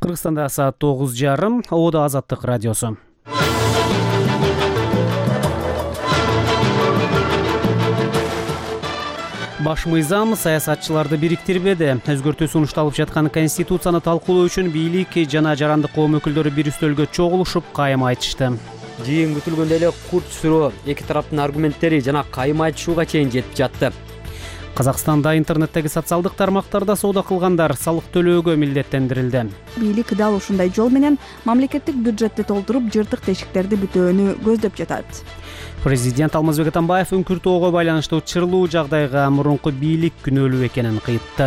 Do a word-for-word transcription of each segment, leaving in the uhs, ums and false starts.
Кыргызстанда саат тогуз жарым, Ода Азаттык радиосу. Баш мыйзам саясатчыларды бириктирбеди. Өзгөртүү сунушталып жаткан конституцияны талкуулоо үчүн бийлик жана жарандык коом өкүлдөрү бир үстөлгө чогулушуп кайым айтышты. Жыйын күтүлгөндөй эле курч суроо, эки тараптын аргументтери жана кайым айтышууга чейин жетип жатты. Казакстанда интернеттеги социалдык тармактарда соода кылгандар салык төлөөгө милдеттендирилди. Бийлик дал ушундай жол менен мамлекеттик бюджетти толтуруп, жыртык тешиктерди бүтөөнү көздөп жатат. Президент Алмазбек Атамбаев Үңкүр-Тоого байланыштуу чырлуу жагдайга мурунку бийлик күнөөлүү экенин кыйтты.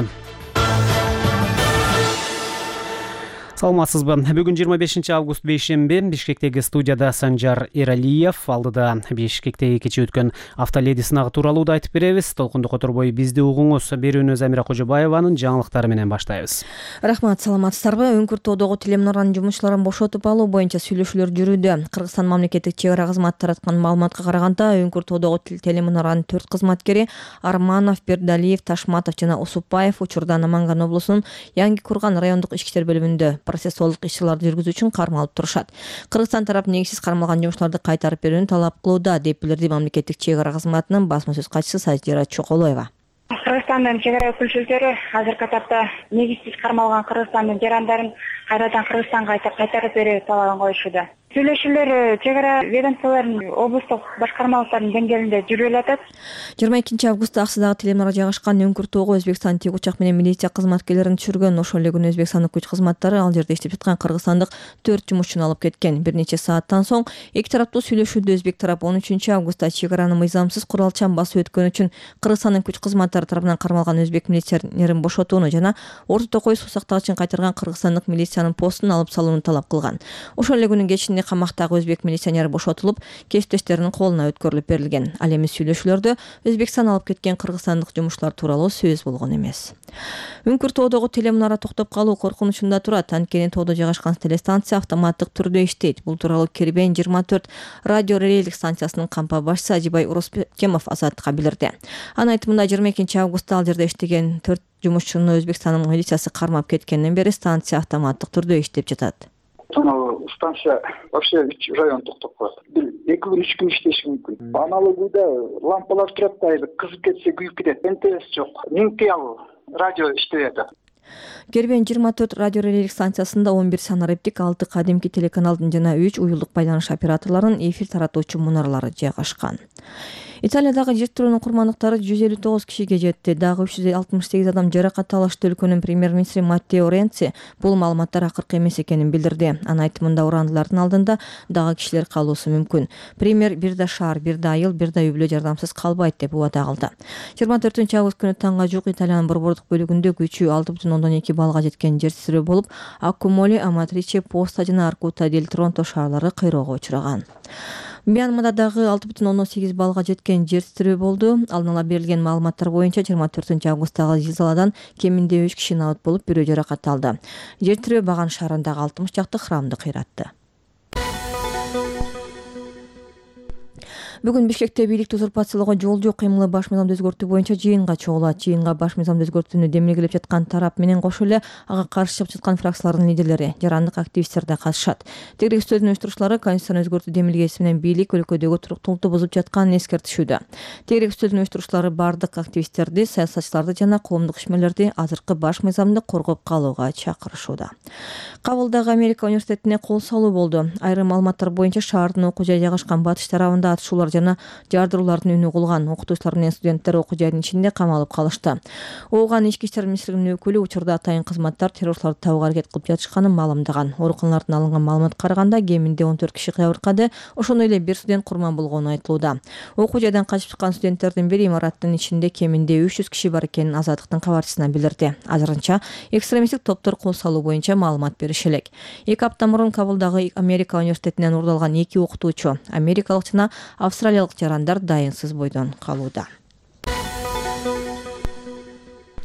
Саламатсызбы? Бүгүн жыйырма бешинчи август бейшемби, Бишкектеги студияда Санжар Эралиев, алдыда Бишкектеги кечээ өткөн автоледи сынагы тууралуу да айтып беребиз. Толкунду которбой бизди угуңуз. Берүүнү Замира Кожобаеванын жаңылыктары менен баштайбыз. Рахмат, саламатсыздарбы? Үңкүр-Тоодогу телемунаранын жумушчуларын бошотуп алуу боюнча сүйлөшүүлөр жүрүүдө. Кыргызстан мамлекеттик чек ара кызматы тараткан маалыматка караганда, Үңкүр-Тоодогу телемунаранын төрт кызматкери Арманов, Бердалиев, Ташматов жана Усупаев учурда Наманган облусунун Яңги Курган райондук ички иштер бөлүмүндө процессуалдык иш-чараларды жүргүзүү үчүн кармалып турушат. Кыргызстан тарап негизсиз кармалган жумуштарды кайтарып берүүнү талап кылууда, деп билдирди мамлекеттик чек ара кызматынын басма сөз катчысы Садира Чоколоева. Кыргызстандын чек ара өкүлчүлөрү азыркы этапта негизсиз кармалган Кыргызстандын жарандарын кайрадан Кыргызстанга кайтарып берүү талабын коюшууда. Сүйлөшүүлөр чек ара ведомстволорунун облустук башкармалыктардын деңгээлинде жүрүп атат. жыйырма экинчи августта Аксыдагы телемунара жайгашкан Үңкүр-Тоого Өзбекстан тик учак менен милиция кызматкерлерин түшүргөн. Ошол эле күнү Өзбекстандын күч кызматтары ал жерде иштеп жаткан кыргызстандык төрт жумушчуну алып кеткен. Бир нече сааттан соң эки тараптуу сүйлөшүүдө Өзбек тарап он үчүнчү августта чек араны мыйзамсыз куралчан басып өткөн үчүн Кыргызстандын күч кызматтары тарабынан кармалган өзбек милиционерин бошотууну жана Орто Токой суу сактагычын кайтарган кыргызстандык милициянын постун алып салууну талап кылган. Ошол эле күнүн кечинде камактагы өзбек милиционери бошотулуп, кесиптештеринин колуна өткөрүлүп берилген. Ал эми сүйлөшүүлөрдө Өзбекстан алып кеткен кыргызстандык жумушчулар тууралуу сөз болгон эмес. Үңкүр-Тоодогу телемунара токтоп калуу коркунучунда турат. Анткени тоодо жайгашкан телестанция автоматтык түрдө иштейт. Бул тууралуу Кербен жыйырма төрт радио релейлик станциясынын кампа башчысы Ажибай Уроспекемов Азаттыкка билдирди. Анын айтымында жыйырма экинчи августта ал жерде иштеген төрт жумушчуну Өзбекстандын милициясы кармап кеткенден бери станция автоматтык түрдө иштеп жатат. Станция вообще үч район токтоп калат. Бир эки күн үч күн иштеши мүмкүн. Аналогуйда лампалар турат да, кызып кетсе күйүп кетет. МТС жок. Минки ал радио иштеп атат. Кербен жыйырма төрт радио релейлик станциясында он бир санариптик, алты кадимки телеканалдын жана үч уюлдук байланыш операторлорунун эфир таратуучу мунаралары жайгашкан. Италиядагы жер тирөөнүн курмандыктары жүз элүү тогуз кишиге жетти. Дагы үч жүз алтымыш сегиз адам жаракат алышты. Өлкөнүн премьер-министри Маттео Ренци бул маалыматтар акыркы эмес экенин билдирди. Анын айтымында урандылардын алдында дагы кишилер калуусу мүмкүн. Премьер бир да шаар, бир да айыл, бир да үй бүлө жардамсыз калбайт деп убада кылды. жыйырма төртүнчү август күнү таңга жук Италиянын борбордук бөлүгүндө күчү алты бүтүн ондон эки баллга жеткен жер титирөө болуп, Аккумоли, Аматриче, Поста жана Аркута дель Тронто шаарлары кыйроого учураган. Мьянмада дагы алты бүтүн ондон сегиз баллга жеткен жер титирөө болду. Алдын ала берилген маалыматтар боюнча жыйырма төртүнчү августтагы зилзаладан кеминде үч киши набыт болуп, бирөө жаракат алды. Жер титирөө Баган шаарындагы алтымыш жакты храмды кыйратты. Бүгүн Бишкекте бийликти узурпациялоого жол жок кыймылы баш мыйзамды өзгөртүү боюнча жыйынга чогулат. Жыйынга баш мыйзамды өзгөртүүнү демилгелеп жаткан тарап менен кошо эле ага каршы чыгып жаткан фракциялардын лидерлери, жарандык активисттер да катышат. Тегерек үстөлдүн уюштуруучулары конституцияны өзгөртүү демилгеси менен бийлик өлкөдөгү туруктуулукту бузуп жатканын эскертишүүдө. Тегерек үстөлдүн уюштуруучулары бардык активисттерди, саясатчыларды жана коомдук ишмерлерди азыркы баш мыйзамды коргоп калууга чакырышууда. Кабылдагы Америка университетине кол салуу болду. Айрым маалыматтар боюнча шаардын окуу жайы жайгашкан батыш тарабында атышуулар жана жардыруулардын үнү кулган. Окутуучулар менен студенттер окуу жайдын ичинде камалып калышты. Ооган ички иштер министрлигинин өкүлү учурда атайын кызматтар террорчуларды табууга аракет кылып жатышканын маалымдаган. Ооруканалардан алынган маалыматка караганда кеминде он төрт киши жабыркады. Ошондой эле бир студент курман болгону айтылууда. Окуу жайдан качып чыккан студенттердин бири имараттын ичинде кеминде үч жүз киши бар экенин Азаттыктын кабарчысына билдирди. Азырынча экстремисттик топтор кол салуу боюнча маалымат бериши элек. Эки апта мурун Кабылдагы Америка университетинен урдалган эки окутуучу, америкалык жана австралиялык жарандар дайынсыз бойдон калууда.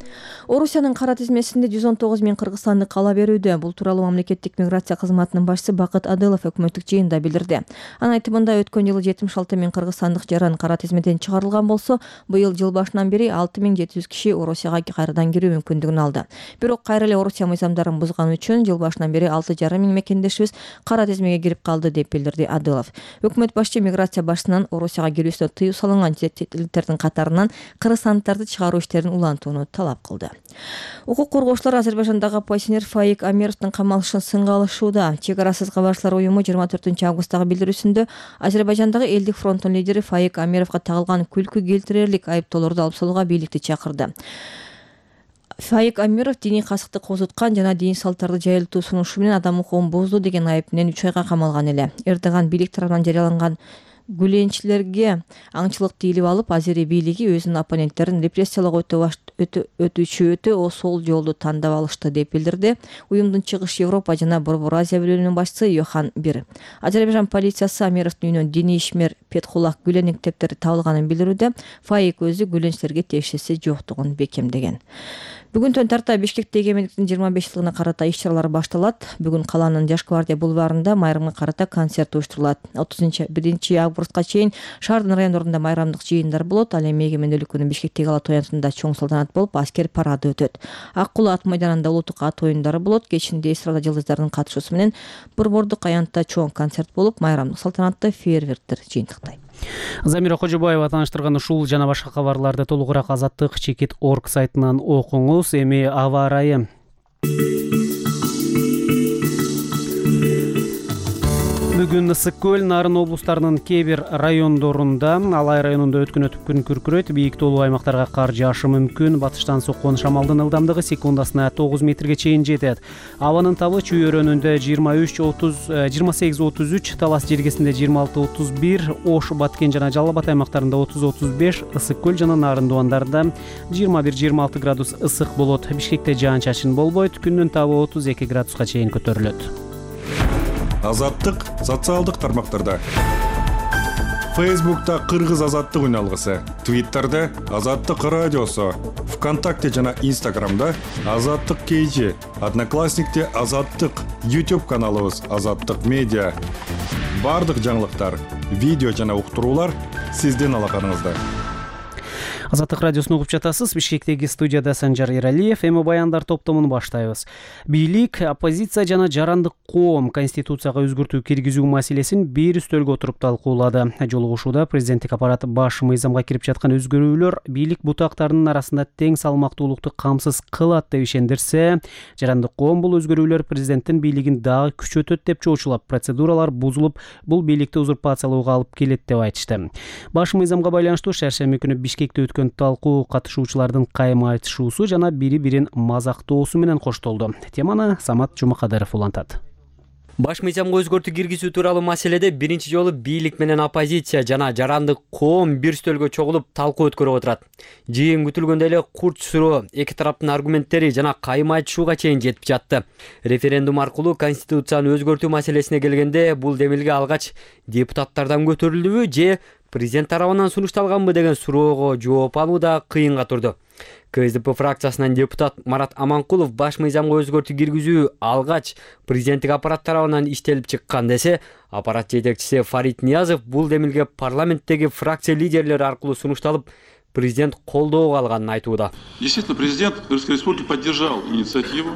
Орусиянын кара тизмесинде жүз он тогуз миң кыргызстанды кала берүүдө. Бул тууралуу мамлекеттик миграция кызматынын башчысы Бакыт Адылов өкмөттүк жыйында билдирди. Анын айтымында өткөн жылы жетимиш алты миң кыргызстандык жаран кара тизмеден чыгарылган болсо, быйыл жыл башынан бери алты миң жети жүз киши Орусияга кайрадан кирүү мүмкүндүгүн алды. Бирок кайра эле Орусия мыйзамдарын бузган үчүн жыл башынан бери алты жарым миң мекендешибиз кара тизмеге кирип калды деп билдирди Адылов. Өкмөт башчы миграция башчысынан Орусияга кирүүсүнө тыюу салынган четелдиктердин катарынан кыргызстандыктарды чыгаруу иштерин улантууну талап кылды. Укук коргоочулар Азербайжандагы оппозиционер Фаик Амировдун камалышын сынга алышууда. Чек арасыз кабарчылар уюму жыйырма төртүнчү августтагы билдирүүсүндө Азербайжандагы элдик фронттун лидери Фаик Амировго тагылган күлкү келтирерлик айыптоолорду алып салууга бийликти чакырды. Фаик Амиров диний касыкты козуткан жана диний салттарды жайылтуу сунушу менен адам укугун бузду деген айып менен үч айга камалган эле. Эрдоган бийлик тарабынан жарыяланган гүленчилерге аңчылык тийилип алып, Азери бийлиги өзүнүн оппоненттерин репрессиялоого өтүүчү өтө осол жолду тандап алышты деп билдирди уюмдун Чыгыш Европа жана Борбор Азия бөлүмүнүн башчысы Йохан Бир. Азербайжан полициясы Амировдун үйүнөн диний ишмер Петхулах Гүленин китептери табылганын билдирүүдө, Фаик өзү гүленчилерге тиешеси жоктугун бекемдеген. Бүгүнтөн тарта Бишкекте эгемендиктин жыйырма беш жылына карата иш-чаралар башталат. Бүгүн калаанын Жаш гвардия бульварында майрамга карата концерт уюштурулат. отузунчу биринчи августка чейин шаардын райондорунда майрамдык жыйындар болот. Ал эми эгемендүүлүк күнү Бишкектеги ала тоянтында чоң салтанат болуп, аскер парады өтөт. Ак Кулуу ат майданында улуттук ат оюндары болот. Кечинде эстрада жылдыздардын катышуусу менен Борбордук аянтта чоң концерт болуп, майрамдык салтанатты фейерверктер жыйынтыктайт. Замира Кожобаева тааныштырган ушул жана башка кабарларды толугураак Азаттык чекит точка орг сайтынан окуңуз. Эми аба ырайы. Бүгүн Ысык көл, Нарын облустарынын кээ бир райондорунда, Алай районунда өткөн күн күркүрөйт, бийик тоолуу аймактарга кар жаашы мүмкүн. Батыштан соккон шамалдын ылдамдыгы секундасына тогуз метрге чейин жетет. Абанын табы Чүй өрөөнүндө жыйырма үч отуз жыйырма сегиз отуз үч, Талас жергесинде жыйырма алты отуз бир, Ош, Баткен жана Жалал Абад аймактарында отуз отуз беш, Ысык көл жана Нарын дубандарында жыйырма бир жыйырма алты градус ысык болот. Бишкекте жаан-чачын болбойт, күндүн табы отуз эки градуска чейин көтөрүлөт. Азаттык социалдык тармактарда. Фейсбукта Кыргыз азаттык үналгысы, Твиттерде Азаттык радиосу, ВКонтакте жана Инстаграмда Азаттык кейжи, Одноклассникте Азаттык, YouTube каналыбыз Азаттык медиа. Бардык жаңылыктар, видео жана уктуруулар сиздин алаканыңызда. Азаттык радиосун угуп жатасыз. Бишкектеги студияда Санжар Иралиев. Эми баяндар топтомун баштайбыз. Бийлик, оппозиция жана жарандык коом конституцияга өзгөртүү киргизүү маселесин бир үстөлгө отуруп талкуулады. Жолугушууда президенттик аппарат баш мыйзамга кирип жаткан өзгөрүүлөр бийлик бутактарынын арасында тең салмактуулукту камсыз кылат деп ишендирсе, жарандык коом бул өзгөрүүлөр президенттин бийлигин дагы күчөтөт деп чоочулап, процедуралар бузулуп, бул бийликти узурпациялоого алып келет деп айтышты. Баш мыйзамга байланыштуу шаршемби күнү Бишкекте өткөн талкуу катышуучулардын кайма айтышуусу жана бири-бирин мазактоосу менен коштолду. Теманы Самат Жумакадыров улантат. Баш мыйзамга өзгөртүү киргизүү тууралуу маселеде биринчи жолу бийлик менен оппозиция жана жарандык коом бир стөлгө чогулуп талкуу өткөрүп отурат. Жыйын күтүлгөндөй эле курч суроо, эки тараптын аргументтери жана кайма айтышууга чейин жетип жатты. Референдум аркылуу конституцияны өзгөртүү маселесине келгенде бул демилге алгач депутаттардан көтөрүлдүбү же президент тарабынан сунушталганбы деген суроого жооп алуу да кыйынга турду. КСДП фракциясынан депутат Марат Аманкулов баш мыйзамга өзгөртүү киргизүү алгач президенттик аппарат тарабынан иштелип чыккан десе, аппарат жетекчиси Фарид Ниязов бул демилге парламенттеги фракция лидерлери аркылуу сунушталып, президент колдоого алганын айтууда. Действительно, президент Русской Республики поддержал инициативу.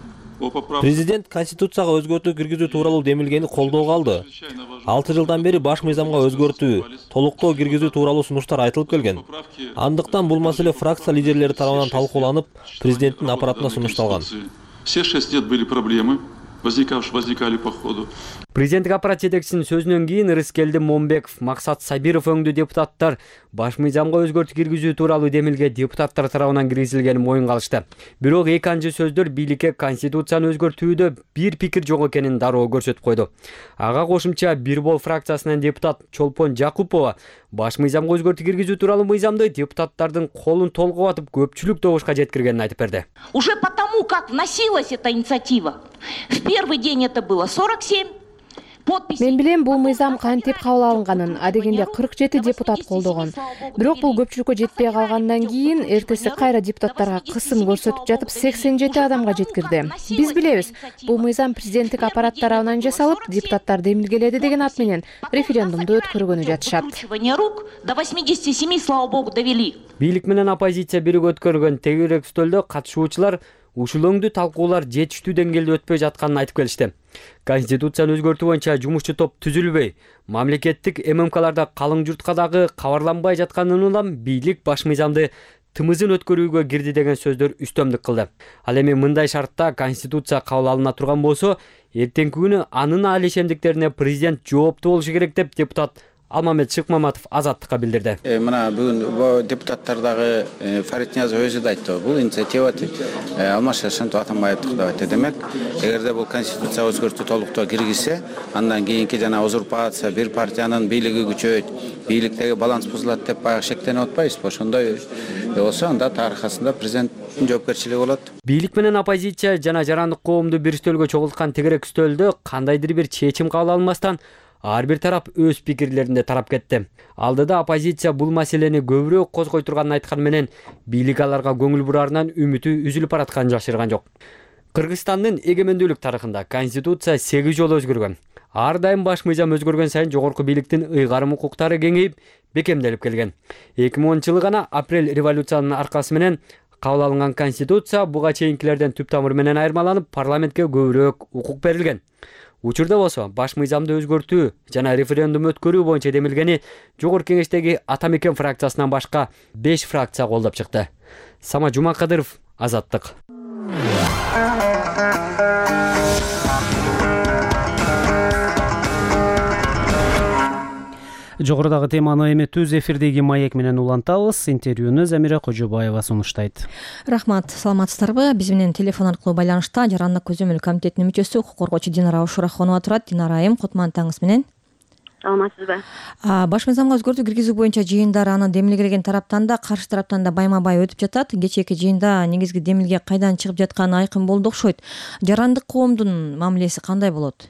Президент конституцияга өзгөртүү киргизүү тууралуу демилгени колдоого алды. алты жылдан бери баш мыйзамга өзгөртүү, толуктоо киргизүү тууралуу сунуштар айтылып келген. Андыктан бул маселе фракция лидерлери тарабынан талкууланып, президенттин аппаратына сунушталган. Все шесть лет были проблемы, возникали по ходу. Президенттик аппарат жетекчисинин сөзүнөн кийин Рыскелди Момбеков, Максат Сабиров өңдүү депутаттар баш мыйзамга өзгөртүү киргизүү тууралуу демилге депутаттар тарабынан киргизилгенин моюнга алышты. Бирок эки анчы сөздөр бийликке конституцияны өзгөртүүдө бир пикир жок экенин дароо көрсөтүп койду. Ага кошумча Бир бол фракциясынан депутат Чолпон Жакупова баш мыйзамга өзгөртүү киргизүү тууралуу мыйзамды депутаттардын колун толгоо батып көпчүлүк добушка жеткиргенин айтып берди. Уже потому, как вносилась эта инициатива, в первый день это было сорок семь, Мен билем бул мыйзам кантип кабыл алынганын, адегенде кырк жети депутат колдогон. Бирок бул көпчүлүккө жетпей калгандан кийин эртеси кайра депутаттарга кысым көрсөтүп жатып сексен жети адамга жеткирди. Биз билебиз, бул мыйзам президенттик аппарат тарабынан жасалып, депутаттар демилгеледи деген ат менен референдумду өткөргөнү жатышат. Бийлик менен оппозиция биригип өткөргөн тегерек стөлдө катышуучулар ушул өңдүү талкуулар жетиштүү деңгээлде өтпөй жатканын айтып келишти. Конституцияны өзгөртүү боюнча жумушчу топ түзүлбөй, мамлекеттик эм эм каларда калың журтка дагы кабарланбай жатканын улам бийлик баш мыйзамды тымызын өткөрүүгө кирди деген сөздөр үстөмдүк кылды. Ал эми мындай шартта Конституция кабыл алына турган болсо, эртеңки күнү анын алишемдиктерине президент жооптуу болушу керек деп депутат Алмамет Шыкмаматов Азаттыкка билдирди. Мына бүгүн депутаттар дагы Фарид Ниязов өзү да айтты. Бул инициатива Алмаз Шаршентип Атамбаевдики деп айтты. Демек, эгерде бул конституция өзгөртүү толуктоо киргизсе, андан кийинки жана узурпация, бир партиянын бийлиги күчөйт, бийликтеги баланс бузулат деп баягы шектенип атпайбызбы? Ошондой болсо, анда тарыхасында президенттин жоопкерчилиги болот. Бийлик менен оппозиция жана жарандык коомду бир стөлгө чогулткан тегерек стөлдө кандайдыр бир чечим кабыл алынбастан ар бир тарап өз пикирлеринде тарап кетти. Алдыда оппозиция бул маселени көбүрөөк козгой турганын айткан менен, бийлик аларга көңүл бурарынан үмүтү үзүлүп баратканын жашырган жок. Кыргызстандын эгемендүүлүк тарыхында Конституция сегиз жолу өзгөргөн. Ар дайым баш мыйзам өзгөргөн сайын жогорку бийликтин ыйгарым укуктары кеңейип, бекемделип келген. эки миң онунчу жылы гана апрель революциянын аркасы менен кабыл алынган Конституция буга чейинкилерден түп тамыры менен айырмаланып, парламентке көбүрөөк укук берилген. Учурда болсо баш мыйзамды өзгөртүү жана референдум өткөрүү боюнча демилгени Жогорку Кеңештеги Ата Мекен фракциясынан башка беш фракция колдоп чыкты. Сама Жумакадыров, Азаттык. Жогорудагы теманы эми түз эфирдеги маек менен улантабыз. Интервьюну Замира Кожобаева сунуштайт. Рахмат, саламатсыздарбы? Биз менен телефон аркылуу байланышта Жарандык көзөмөл комитетинин мүчөсү, укук коргоочу Динара Ушурахонова турат. Динара айым, кутман таңыңыз менен. Саламатсызбы? Баш мыйзамга өзгөртүү киргизүү боюнча жыйындар аны демилгелеген тараптан да, каршы тараптан да байма-бай өтүп жатат. Кечээки жыйында негизги демилге кайдан чыгып жатканы айкын болду окшойт. Жарандык коомдун мамилеси кандай болот?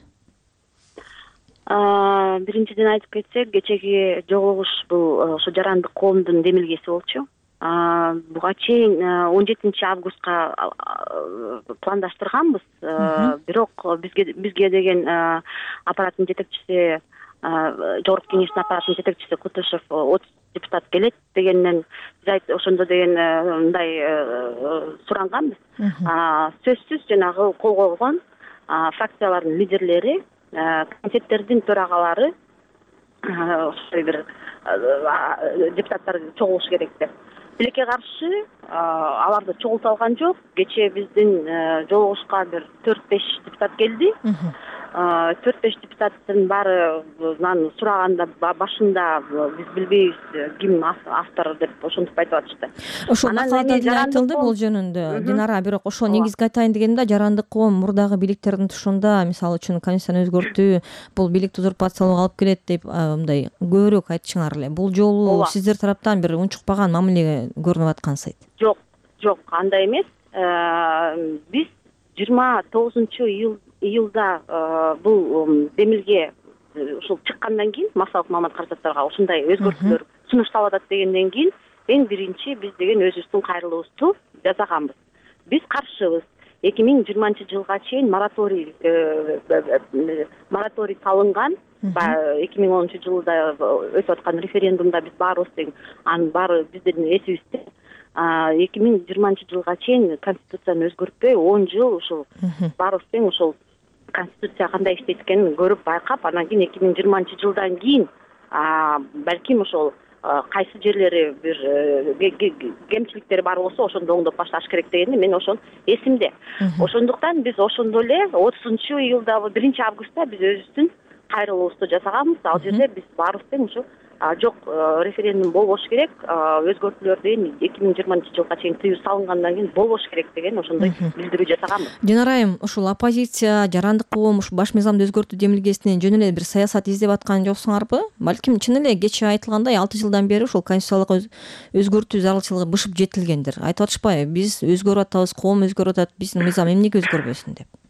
Биринчиден айтып кетсек, кечеги жолугуш бул ошо жарандык коомдун демилгеси болчу. Буга чейин он жетинчи августка пландаштырганбыз. Бирок бизге бизге деген аппараттын жетекчиси, Жогорку Кеңештин аппараттын жетекчиси Кутушев отуз депутат келет дегенден биз ошондо деген мындай суранганбыз. Сөзсүз жанагы кол койгон фракциялардын лидерлери, комитеттердин төрагалары ошой бир депутаттар чогулуш керек деп. Тилекке каршы аларды чогулта алган жок. Кечээ биздин жолугушка бир төрт беш депутат келди. төрт беш депутаттын баары сураганда башында биз билбейбиз ким автор деп ошентип айтып атышты. Ошол макалада айтылды бул жөнүндө. Динара, бирок ошол негизги айтайын дегенде жарандык коом мурдагы бийликтердин тушунда, мисалы үчүн конституцияны өзгөртүү бул бийликти узурпациялоого алып келет деп мындай көбүрөөк айтышыңар эле. Бул жолу сиздер тараптан бир унчукпаган мамиле көрүнүп аткансайт. Жок, жок, андай эмес. Биз жыйырма тогузунчу июлда бул демилге ушул чыккандан кийин массалык маалымат каражаттарга ушундай өзгөртүүлөр сунушталып атат дегенден кийин эң биринчи биз деген өзүбүздүн кайрылуубузду жасаганбыз. Биз каршыбыз. эки миң жыйырманчы жылга чейин мораторий мораторий салынган. эки миң онунчу жылда өтүп аткан референдумда биз баарыбыз тең анын баары биздин эсибизде. эки миң жыйырманчы жылга чейин конституцияны өзгөртпөй он жыл ушул баарыбыз тең ушул конституция кандай иштейт экенин көрүп байкап, анан кийин эки миң жыйырманчы жылдан кийин балким ошол кайсы жерлери бир кемчиликтери бар болсо ошондо оңдоп башташ керек дегенде мен ошон эсимде. Ошондуктан биз ошондо эле отузунчу июлда биринчи августта биз өзүбүздүн кайрылуубузду жасаганбыз. Ал жерде биз баарыбыз тең ушу жок, референдум болбош керек, өзгөртүүлөр деген эки миң жыйырманчы жылга чейин тыюу салынгандан кийин болбош керек деген ошондой билдирүү жасаганбыз. Динара айым, ушул оппозиция жарандык коом ушу баш мыйзамды өзгөртүү демилгесинен жөн эле бир саясат издеп аткан жоксуңарбы? Балким чын эле кечээ айтылгандай алты жылдан бери ушул конституциялык өзгөртүү зарылчылыгы бышып жетилгендир. Айтып атышпайбы? Биз өзгөрүп атабыз, коом өзгөрүп атат, биздин мыйзам эмнеге өзгөрбөсүн деп.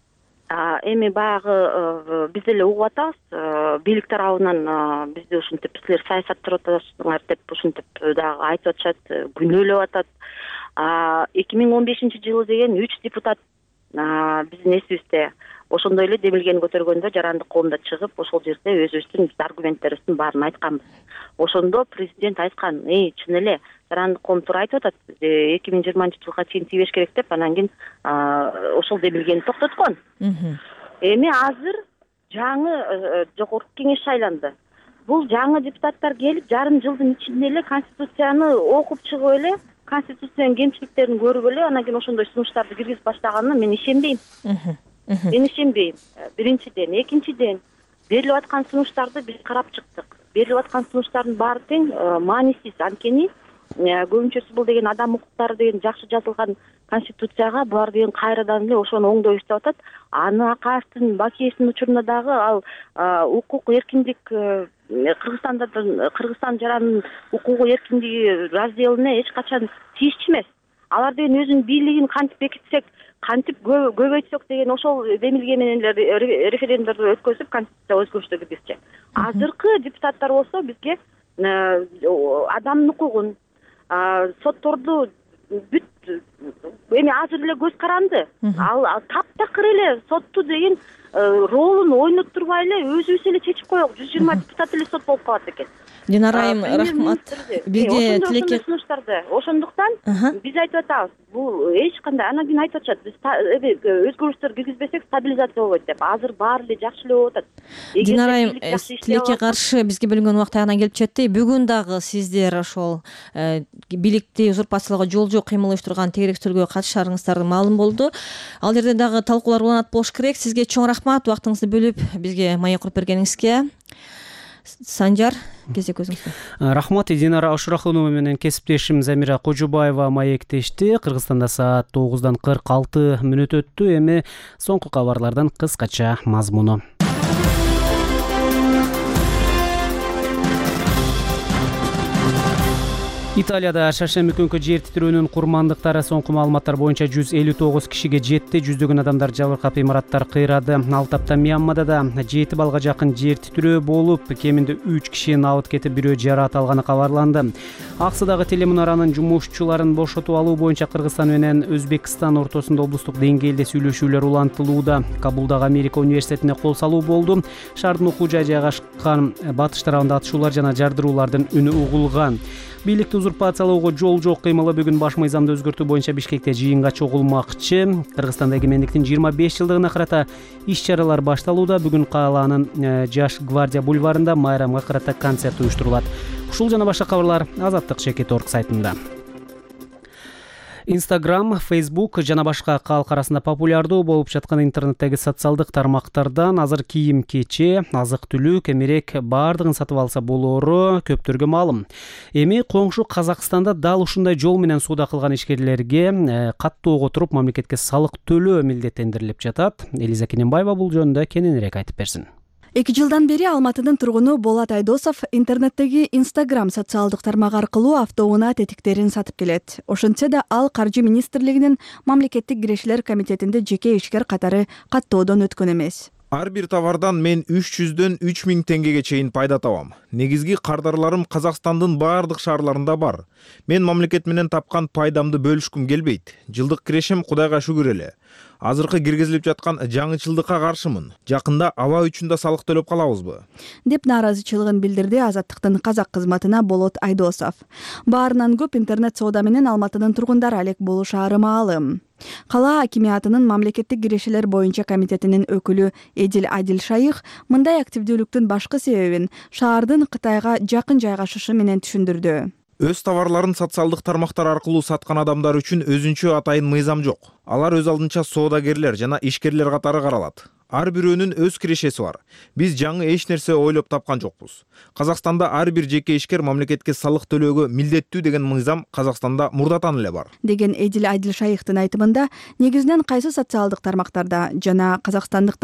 эми баягы биз деле угуп атабыз, бийлик тарабынан бизди ушинтип силер саясаттап атасыңар деп ушинтип дагы айтып атышат, күнөөлөп атат. эки миң он бешинчи жылы деген үч депутат биздин эсибизде ошондой эле демилгени көтөргөндө жарандык коомдо чыгып, ошол жерде өзүбүздүн аргументтерибиздин баарын айтканбыз. Ошондо президент айткан, эй, чын эле жарандык коом туура айтып атат, эки миң жыйырманчы жылга чейин тийбеш керек деп, анан кийин ошол демилгени токтоткон. Эми азыр жаңы жогорку кеңеш шайланды. Бул жаңы депутаттар келип, жарым жылдын ичинде эле конституцияны окуп чыгып эле, конституциянын кемчиликтерин көрүп эле, анан кийин ошондой сунуштарды киргизип баштаганына мен ишенбейм. Мен ишенбейм. Биринчиден, экинчиден берилип аткан сунуштарды биз карап чыктык. Берилип аткан сунуштардын баары тең маанисиз. Анткени көбүнчөсү бул деген адам укуктары деген жакшы жазылган конституцияга булар деген кайрадан эле ошону оңдойбуз деп атат. Аны Акаевдин Бакиевдин учурунда дагы ал укук эркиндик Кыргызстанда Кыргызстан жарандын укугу эркиндиги разделине эч качан тийишчү эмес. Алар деген өзүнүн бийлигин кантип бекитсек, кантип көбөйтсөк деген ошол демилге менен референдумду өткөзүп конституция өзгөрүштөр киргизчү. Азыркы депутаттар болсо бизге адамдын укугун, сотторду бүт эми азыр эле көз каранды. Ал таптакыр эле сотту деген ролун ойноттурбай эле өзүбүз эле чечип коелук. жүз жыйырма депутат эле сот болуп калат экен. Динара айым, рахмат. Бизге тилекке сунуштарды. Ошондуктан биз айтып атабыз, бул эч кандай, анан кийин айтып атышат, биз өзгөрүштөр киргизбесек стабилизация болбойт деп. Азыр баары эле жакшы эле болуп атат. Динара айым, тилекке каршы бизге бөлүнгөн убакыт аягына келип жетти. Бүгүн дагы сиздер ошол бийликти узурпациялоого жол жок кыймыл уюштурган тегеректөөлгө катышарыңыздар маалым болду. Ал жерде дагы талкуулар уланат болуш керек. Сизге чоң рахмат убактыңызды бөлүп бизге маек куруп бергениңизге. Санжар, кезек өзүңүздө. Рахмат. Динара Ашурахунова менен кесиптешим Замира Кожубаева маектешти. Кыргызстанда саат тогуздан кырк алты мүнөт өттү. Эми соңку кабарлардан кыскача мазмуну. Италияда шаршемби күнкү жер титирөөнүн курмандыктары соңку маалыматтар боюнча жүз элүү тогуз кишиге жетти. Жүздөгөн адамдар жабыркап, имараттар кыйрады. Ал тапта Мьянмада да жети балга жакын жер титирөө болуп, кеминде үч киши абут кетип, бирөө жараат алганы кабарланды. Аксыдагы телемунаранын жумушчуларын бошотуп алуу боюнча Кыргызстан менен Өзбекстан ортосунда облустук деңгээлде сүйлөшүүлөр улантылууда. Кабулдагы Америка университетине кол салуу болду. Шаардын окуу жайы жайгашкан батыш тарабында атышуулар жана жардыруулардын үнү угулган. Бийликти узурпациялоого жол жок кыймылы бүгүн баш мыйзамды өзгөртүү боюнча Бишкекте жыйынга чогулмакчы. Кыргызстанда эгемендиктин жыйырма беш жылдыгына карата иш-чаралар башталууда. Бүгүн калаанын Жаш гвардия бульварында майрамга карата концерт уюштурулат. Ушул жана башка кабарлар Азаттык чекит точка орг сайтында. Instagram, Facebook жана башка калк арасында популярдуу болуп жаткан интернеттеги социалдык тармактардан азыр кийим-кече, азык-түлүк, эмерек баардыгын сатып алса болоору көптөргө маалым. Эми коңшу Казакстанда дал ушундай жол менен соода кылган ишкерлерге каттуу отуруп мамлекетке салык төлөө милдеттендирилип жатат. Элиза Кененбаева бул жөнүндө кененирээк айтып берсин. эки жылдан бери Алматынын тургуну Болот Айдосов интернеттеги Instagram социалдык тармак аркылуу автоунаа тетиктерин сатып келет. Ошентсе да ал Каржы министрлигинин мамлекеттик кирешилер комитетинде жеке ишкер катары каттоодон өткөн эмес. Ар бир товардан мен үч жүздөн үч миң теңгеге чейин пайда табам. Негизги кардарларым Казакстандын баардык шаарларында бар. Мен мамлекет менен тапкан пайдамды бөлүшкүм келбейт. Жылдык кирешим Кудайга шүгүр эле. Азыркы киргизилип жаткан жаңычылдыкка каршымын. Жакында аба үчүн да салык төлөп калабызбы? Деп нааразычылыгын билдирди Азаттыктын казак кызматына Болот Айдосов. Баарынан көп интернет соода менен Алматынын тургундары алек болушаары маалым. Кала акимиятынын мамлекеттик кирешелер боюнча комитетинин өкүлү Эдил Адил Шайых мындай активдүүлүктүн башкы себебин шаардын Кытайга жакын жайгашышы менен түшүндүрдү. Өз товарларын социалдык тармактар аркылуу саткан адамдар үчүн өзүнчө атайын мыйзам жок. Алар өз алдынча соодагерлер жана ишкерлер катары каралат. Ар бирөөнүн өз кирешеси бар. Биз жаңы эч нерсе ойлоп тапкан жокпуз. Казакстанда ар бир жеке ишкер мамлекетке салык төлөөгө милдеттүү деген мыйзам Казакстанда мурдатан эле бар. Деген Эдил Адил Шайыктын айтымында, негизинен кайсы социалдык тармактарда жана казакстандыктар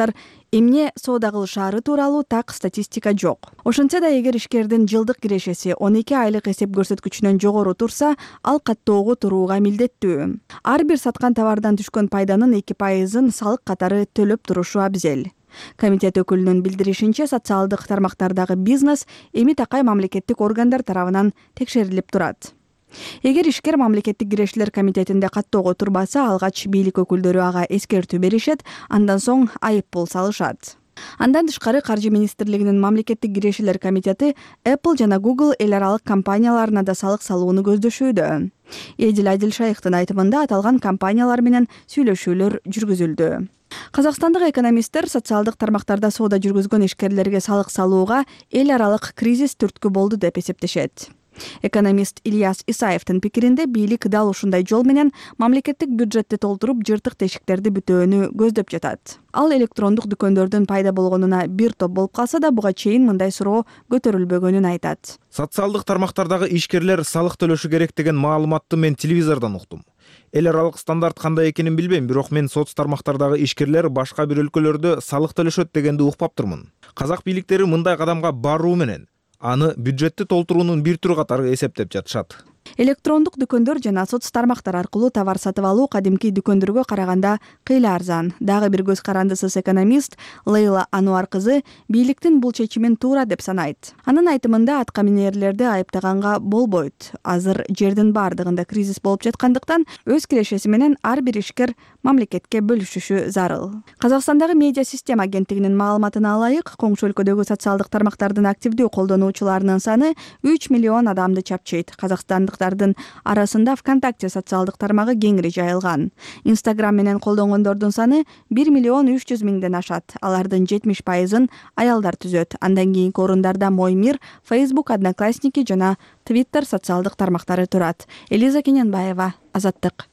Эмне соода кылышаары тууралуу так статистика жок. Ошентсе да эгер ишкердин жылдык кирешеси он эки айлык эсеп көрсөткүчүнөн жогору турса, ал каттоого турууга милдеттүү. Ар бир саткан товардан түшкөн пайданын эки пайызын салык катары төлөп турушу абзел. Комитет өкүлүнүн билдиришинче, социалдык тармактардагы бизнес эми такай мамлекеттик органдар тарабынан текшерилип турат. Эгер ишкер мамлекеттик кирешелер комитетинде каттоого турбаса, алгач бийлик өкүлдөрү ага эскертүү беришет, андан соң айып пул салышат. Андан тышкары Каржы министрлигинин мамлекеттик кирешелер комитети Apple жана Google эл аралык компанияларына да салык салууну көздөшүүдө. Эдил Адилшайхтын айтымында аталган компаниялар менен сүйлөшүүлөр жүргүзүлдү. Казакстандык экономисттер социалдык тармактарда соода жүргүзгөн ишкерлерге салык салууга эл аралык кризис түрткү болду деп эсептешет. Экономист Ильяс Исаевдин пикиринде, бийлик дал ушундай жол менен мамлекеттик бюджетти толтуруп жыртык тешиктерди бүтөөнү көздөп жатат. Ал электрондук дүкөндөрдүн пайда болгонуна бир топ болуп калса да, буга чейин мындай суроо көтөрүлбөгөнүн айтат. Социалдык тармактардагы ишкерлер салык төлөшү керек деген маалыматты мен телевизордон уктум. Эл аралык стандарт кандай экенин билбейм, бирок мен соц тармактардагы ишкерлер башка бир өлкөлөрдө салык төлөшөт дегенди укпаптырмын. Казак бийликтери мындай кадамга баруу менен аны бюджетти толтуруунун бир түрү катары эсептеп жатышат. Электрондук дүкөндөр жана соц тармактар аркылуу товар сатып алуу кадимки дүкөндөргө караганда кыйла арзан. Дагы бир көз карандысыз экономист Лейла Ануар кызы бийликтин бул чечимин туура деп санайт. Анын айтымында, атка минерлерди айыптаганга болбойт. Азыр жердин бардыгында кризис болуп жаткандыктан, өз кирешеси менен ар бир ишкер мамлекетке бөлүшүшү зарыл. Казакстандагы медиа система агенттигинин маалыматына алайык, коңшу өлкөдөгү социалдык тармактардын активдүү колдонуучуларынын саны үч миллион адамды чапчыйт. Казакстандыктардын арасында ВКонтакте социалдык тармагы кеңири жайылган. Инстаграм менен колдонгондордун саны бир миллион үч жүз миңден ашат. Алардын жетимиш пайызын аялдар түзөт. Андан кийинки орундарда Моймир, Facebook, Одноклассники жана Twitter социалдык тармактары турат. Элиза Кененбаева, Азаттык.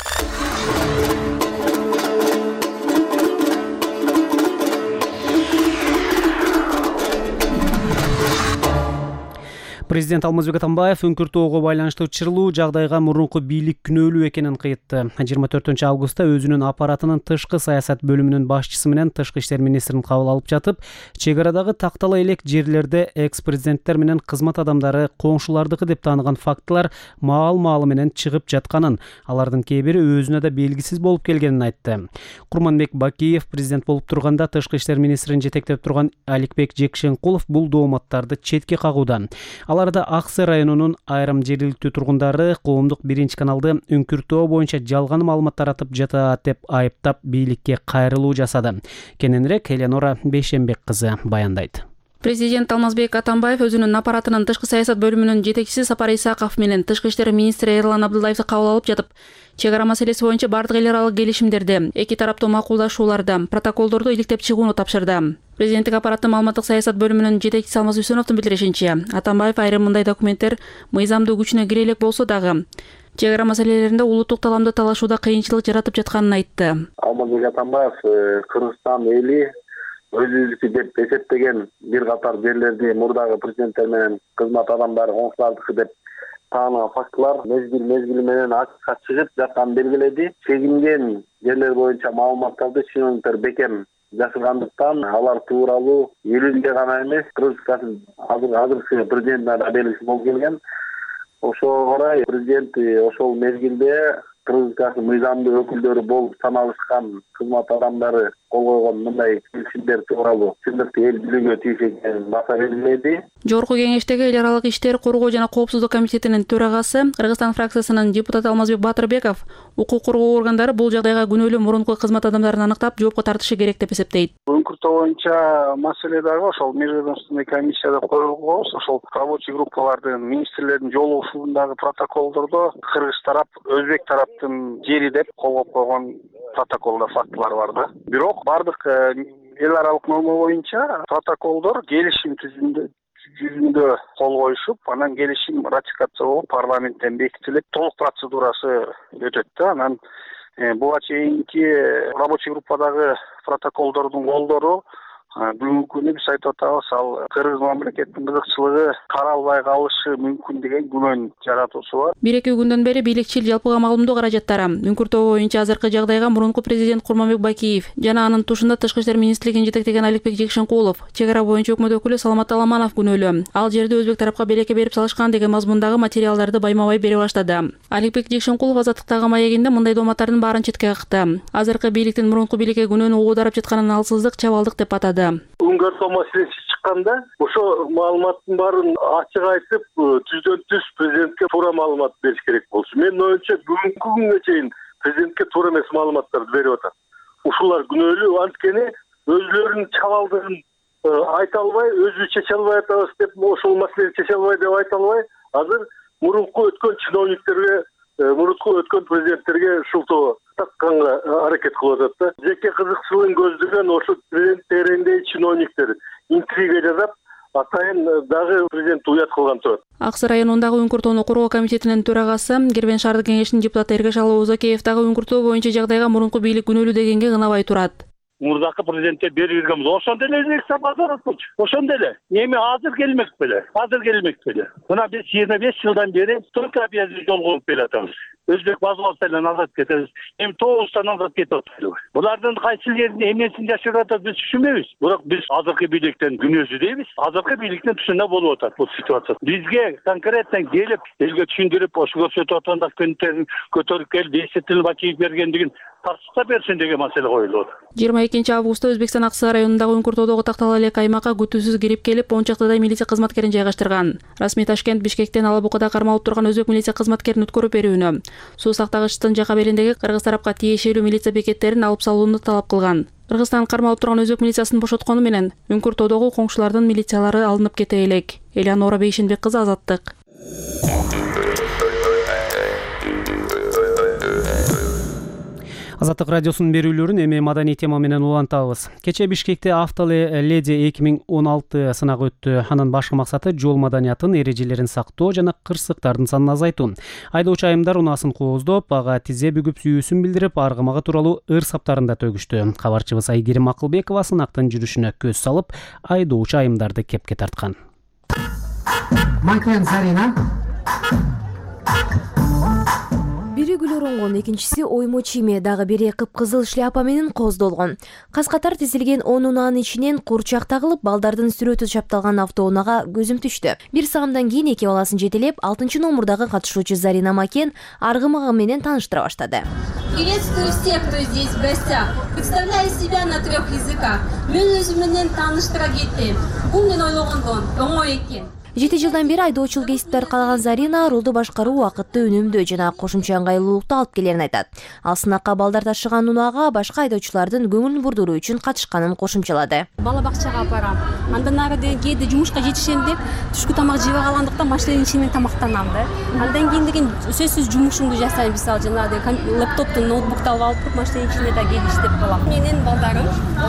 Президент Алмазбек Атамбаев үңкүртөөгө байланыштуу чырлуу жагдайга мурунку бийлик күнөөлүү экенин кыйтты. жыйырма төртүнчү августта өзүнүн аппаратынын тышкы саясат бөлүмүнүн башчысы менен тышкы иштер министрин кабыл алып жатып, чек арадагы тактала элек жерлерде экс-президенттер менен кызмат адамдары коңшулардыкы деп тааныган фактылар маал-маалы менен чыгып жатканын, алардын кээ бири өзүнө да белгисиз болуп келгенин айтты. Курманбек Бакиев президент болуп турганда тышкы иштер министрин жетектеп турган Аликбек Жекшенкулов бул дооматтарды четке кагууда. Аларда Аксы районунун айрым жергиликтүү тургундары коомдук биринчи каналды үңкүртөө боюнча жалган маалымат таратып жатат деп айыптап бийликке кайрылуу жасады. Кененирээк Эленора Бейшенбек кызы баяндайт. Президент Алмазбек Атамбаев өзүнүн аппаратынын тышкы саясат бөлүмүнүн жетекчиси Сапар Исаков менен тышкы иштер министри Эрлан Абдуллаевди кабыл алып жатып, чек ара маселеси боюнча бардык эл аралык келишимдерди, эки тараптуу макулдашууларды, протоколдорду иликтеп чыгууну тапшырды. Президенттик аппараттын маалыматтык саясат бөлүмүнүн жетекчиси Алмаз Үсөновдун билдиришинче, Атамбаев айрым мындай документтер мыйзамдуу күчүнө кире элек болсо дагы чек ара маселелеринде улуттук таламды талашууда кыйынчылык жаратып жатканын айтты. Алмазбек Атамбаев Кыргызстан эли өзүбүздүкү деп эсептеген бир катар жерлерди мурдагы президенттер менен кызмат адамдары коңшулардыкы деп тааныган фактылар мезгил мезгили менен ачыкка чыгып жатканын белгиледи. Чегинген жерлер боюнча маалыматтарды чиновниктер бекем жасыргандыктан алар тууралуу элинде гана эмес, Кыргызстандын азыркы президентине да белгисиз болуп келген. Ошого карай президент ошол мезгилде Кыргызстандын мыйзамдуу өкүлдөрү болуп саналышкан кызмат адамдары кол койгон мындай келишимдер тууралуу чындыкты эл билүүгө тийиш экенин баса белгиледи. Жогорку кеңештеги эл аралык иштер коргоо жана коопсуздук комитетинин төрагасы, Кыргызстан фракциясынын депутаты Алмазбек Батырбеков укук коргоо органдары бул жагдайга күнөөлүү мурунку кызмат адамдарын аныктап, жоопко тартышы керек деп эсептейт. Үңкүртөө боюнча маселе дагы ошол межведомственный комиссияда коюлгонбуз. Ошол рабочий группалардын, министрлердин жолугушуулундагы протоколдордо кыргыз тарап, өзбек тараптын жери деп колгоп койгон протоколдо фактылар бар да. Бирок бардык эл аралык норма боюнча протоколдор келишим түзүндө жүзүндө кол коюшуп, анан келишим ратификация болуп парламенттен бекитилип, толук процедурасы өтөт да. Анан буга чейинки рабочий группадагы протоколдордун колдору бүгүнкү күнү биз айтып атабыз, ал кыргыз мамлекетинин кызыкчылыгы каралбай калышы мүмкүн деген күмөн жаратуусу бар. Бир эки күндөн бери бийликчил жалпыга маалымдоо каражаттары Үңкүр тобу боюнча азыркы жагдайга мурунку президент Курманбек Бакиев жана анын тушунда Тышкы иштер министрлигин жетектеген Аликбек Жекшенкулов, чек ара боюнча өкмөт өкүлү Саламат Аламанов күнөөлүү. Ал жерде өзбек тарапка белекке берип салышкан деген мазмундагы материалдарды байма-бай бере баштады. Аликбек Жекшенкулов Азаттыктагы маегинде мындай дооматтардын баарын четке какты. Азыркы бийликтин мурунку бийликке күнөөнү угударап жатканын алсыздык, чабалдык деп атады. Үңкүр маселеси чыкканда ошо маалыматтын баарын ачык айтып, түздөн түз президентке туура маалымат бериш керек болчу. Менин оюмча бүгүнкү күнгө чейин президентке туура эмес маалыматтарды берип атат. Ушулар күнөөлүү, анткени өзүлөрүнүн чабалдыгын айта албай, өзүбүз чече албай атабыз деп, ошол маселени чече албай деп айта албай, азыр мурунку өткөн чиновниктерге, мурунку өткөн президенттерге шылтоо такканга аракет кылып атат да. Жеке кызыкчылыгын көздөгөн ошо президент тереңдеги чиновниктер интрига жасап, атайын дагы президентти уят кылган турат. Аксы районундагы Үңкүр тоону коргоо комитетинин төрагасы, Кербен шаардык кеңешинин депутаты Эргешалы Узакеев дагы Үңкүр тоо боюнча жагдайга мурунку бийлик күнөөлүү дегенге ынабай турат. Мурдакы президентке берип бергенбиз. Ошондо эле Өзбекстан базарыбыз. Ошондо эле. Эми азыр келмек беле. Азыр келмек беле. Мына биз жыйырма беш жылдан бери только объезд жол коюп бератабыз. Өзбек базаларынан азат кетебиз. Эми тоогуздан азат кетип атпайбы? Булардын кайсы жерин эмнесин жашырып атат биз түшүнбөйбүз. Бирок биз азыркы бийликтен күнөөсү дейбиз. Азыркы бийликтин түшүнө болуп атат бул ситуация. Бизге конкретно келип, элге түшүндүрүп, ошо көрсөтүп атканда күнтөрүн көтөрүп келип, десетил Бакиев бергендигин тарсыкта берсин деген маселе коюлуп атат. жыйырма экинчи августта Өзбекстан Аксы районундагы Үңкүр тоодогу тактала элек аймакка күтүүсүз кирип келип, он чактыдай милиция кызматкерин жайгаштырган. Расмий Ташкент Бишкектен Алабукада кармалып турган өзбек милиция кызматкерин өткөрүп берүүнү, суу сактагычтын жакаберіндеги кыргыз тарапка тиешелүү милиция бекеттерин алып салууну талап кылган. Кыргызстан кармалып турган өзбек милициясын бошоткону менен Үңкүр тоодогу коңшулардын милициялары алынып кете элек. Элеонора Бейшенбек кызы, Азаттык. Азаттык радиосунун берүүлөрүн эми маданий тема менен улантабыз. Кече Бишкекте Автоле Леди эки миң он алты сынагы өттү. Анын башкы максаты жол маданиятын эрежелерин сактоо жана кырсыктардын санын азайтуу. Айдоочу айымдар унаасын кооздоп, ага тизе бүгүп сүйүүсүн билдирип, аргымага тууралуу ыр саптарында төгүштү. Кабарчыбыз Айгерим Акылбекова сынактын жүрүшүнө көз салып, айдоочу айымдарды кепке тарткан. Бири гүл оронгон, экинчиси оймо чийме, дагы бири кыпкызыл шляпа менен кооздолгон. Каз-катар тизилген он унаанын ичинен курчак тагылып, балдардын сүрөтү чапталган автоунага көзүм түштү. Бир саамдан кийин эки баласын жетелеп, алтынчы номурдагы катышуучу Зарина Макен аргымагы менен тааныштыра баштады. Приветствую всех, кто здесь в гостях. Представляю себя на трех языках. Мен өзүм менен тааныштыра кеттим. Бул мен ойлогондон оңой экен. жети жылдан бери айдоочулук кесипти аркалаган Зарина рулду башкаруу убакытты үнөмдүү жана кошумча ыңгайлуулукту алып келерин айтат. Ал сынакка балдар ташыган унаага башка айдоочулардын көңүлүн бурдуруу үчүн катышканын кошумчалады. Бала бакчага апарам. Андан ары деген кээде жумушка жетишем деп түшкү тамак жебей калгандыктан машинанын ичинен тамактанам да. Андан кийин деген сөзсүз жумушумду жасайм. Мисалы жанагы лаптопту, ноутбукту алып алып туруп машинанын ичинде да кээде иштеп калам. Менин балдарым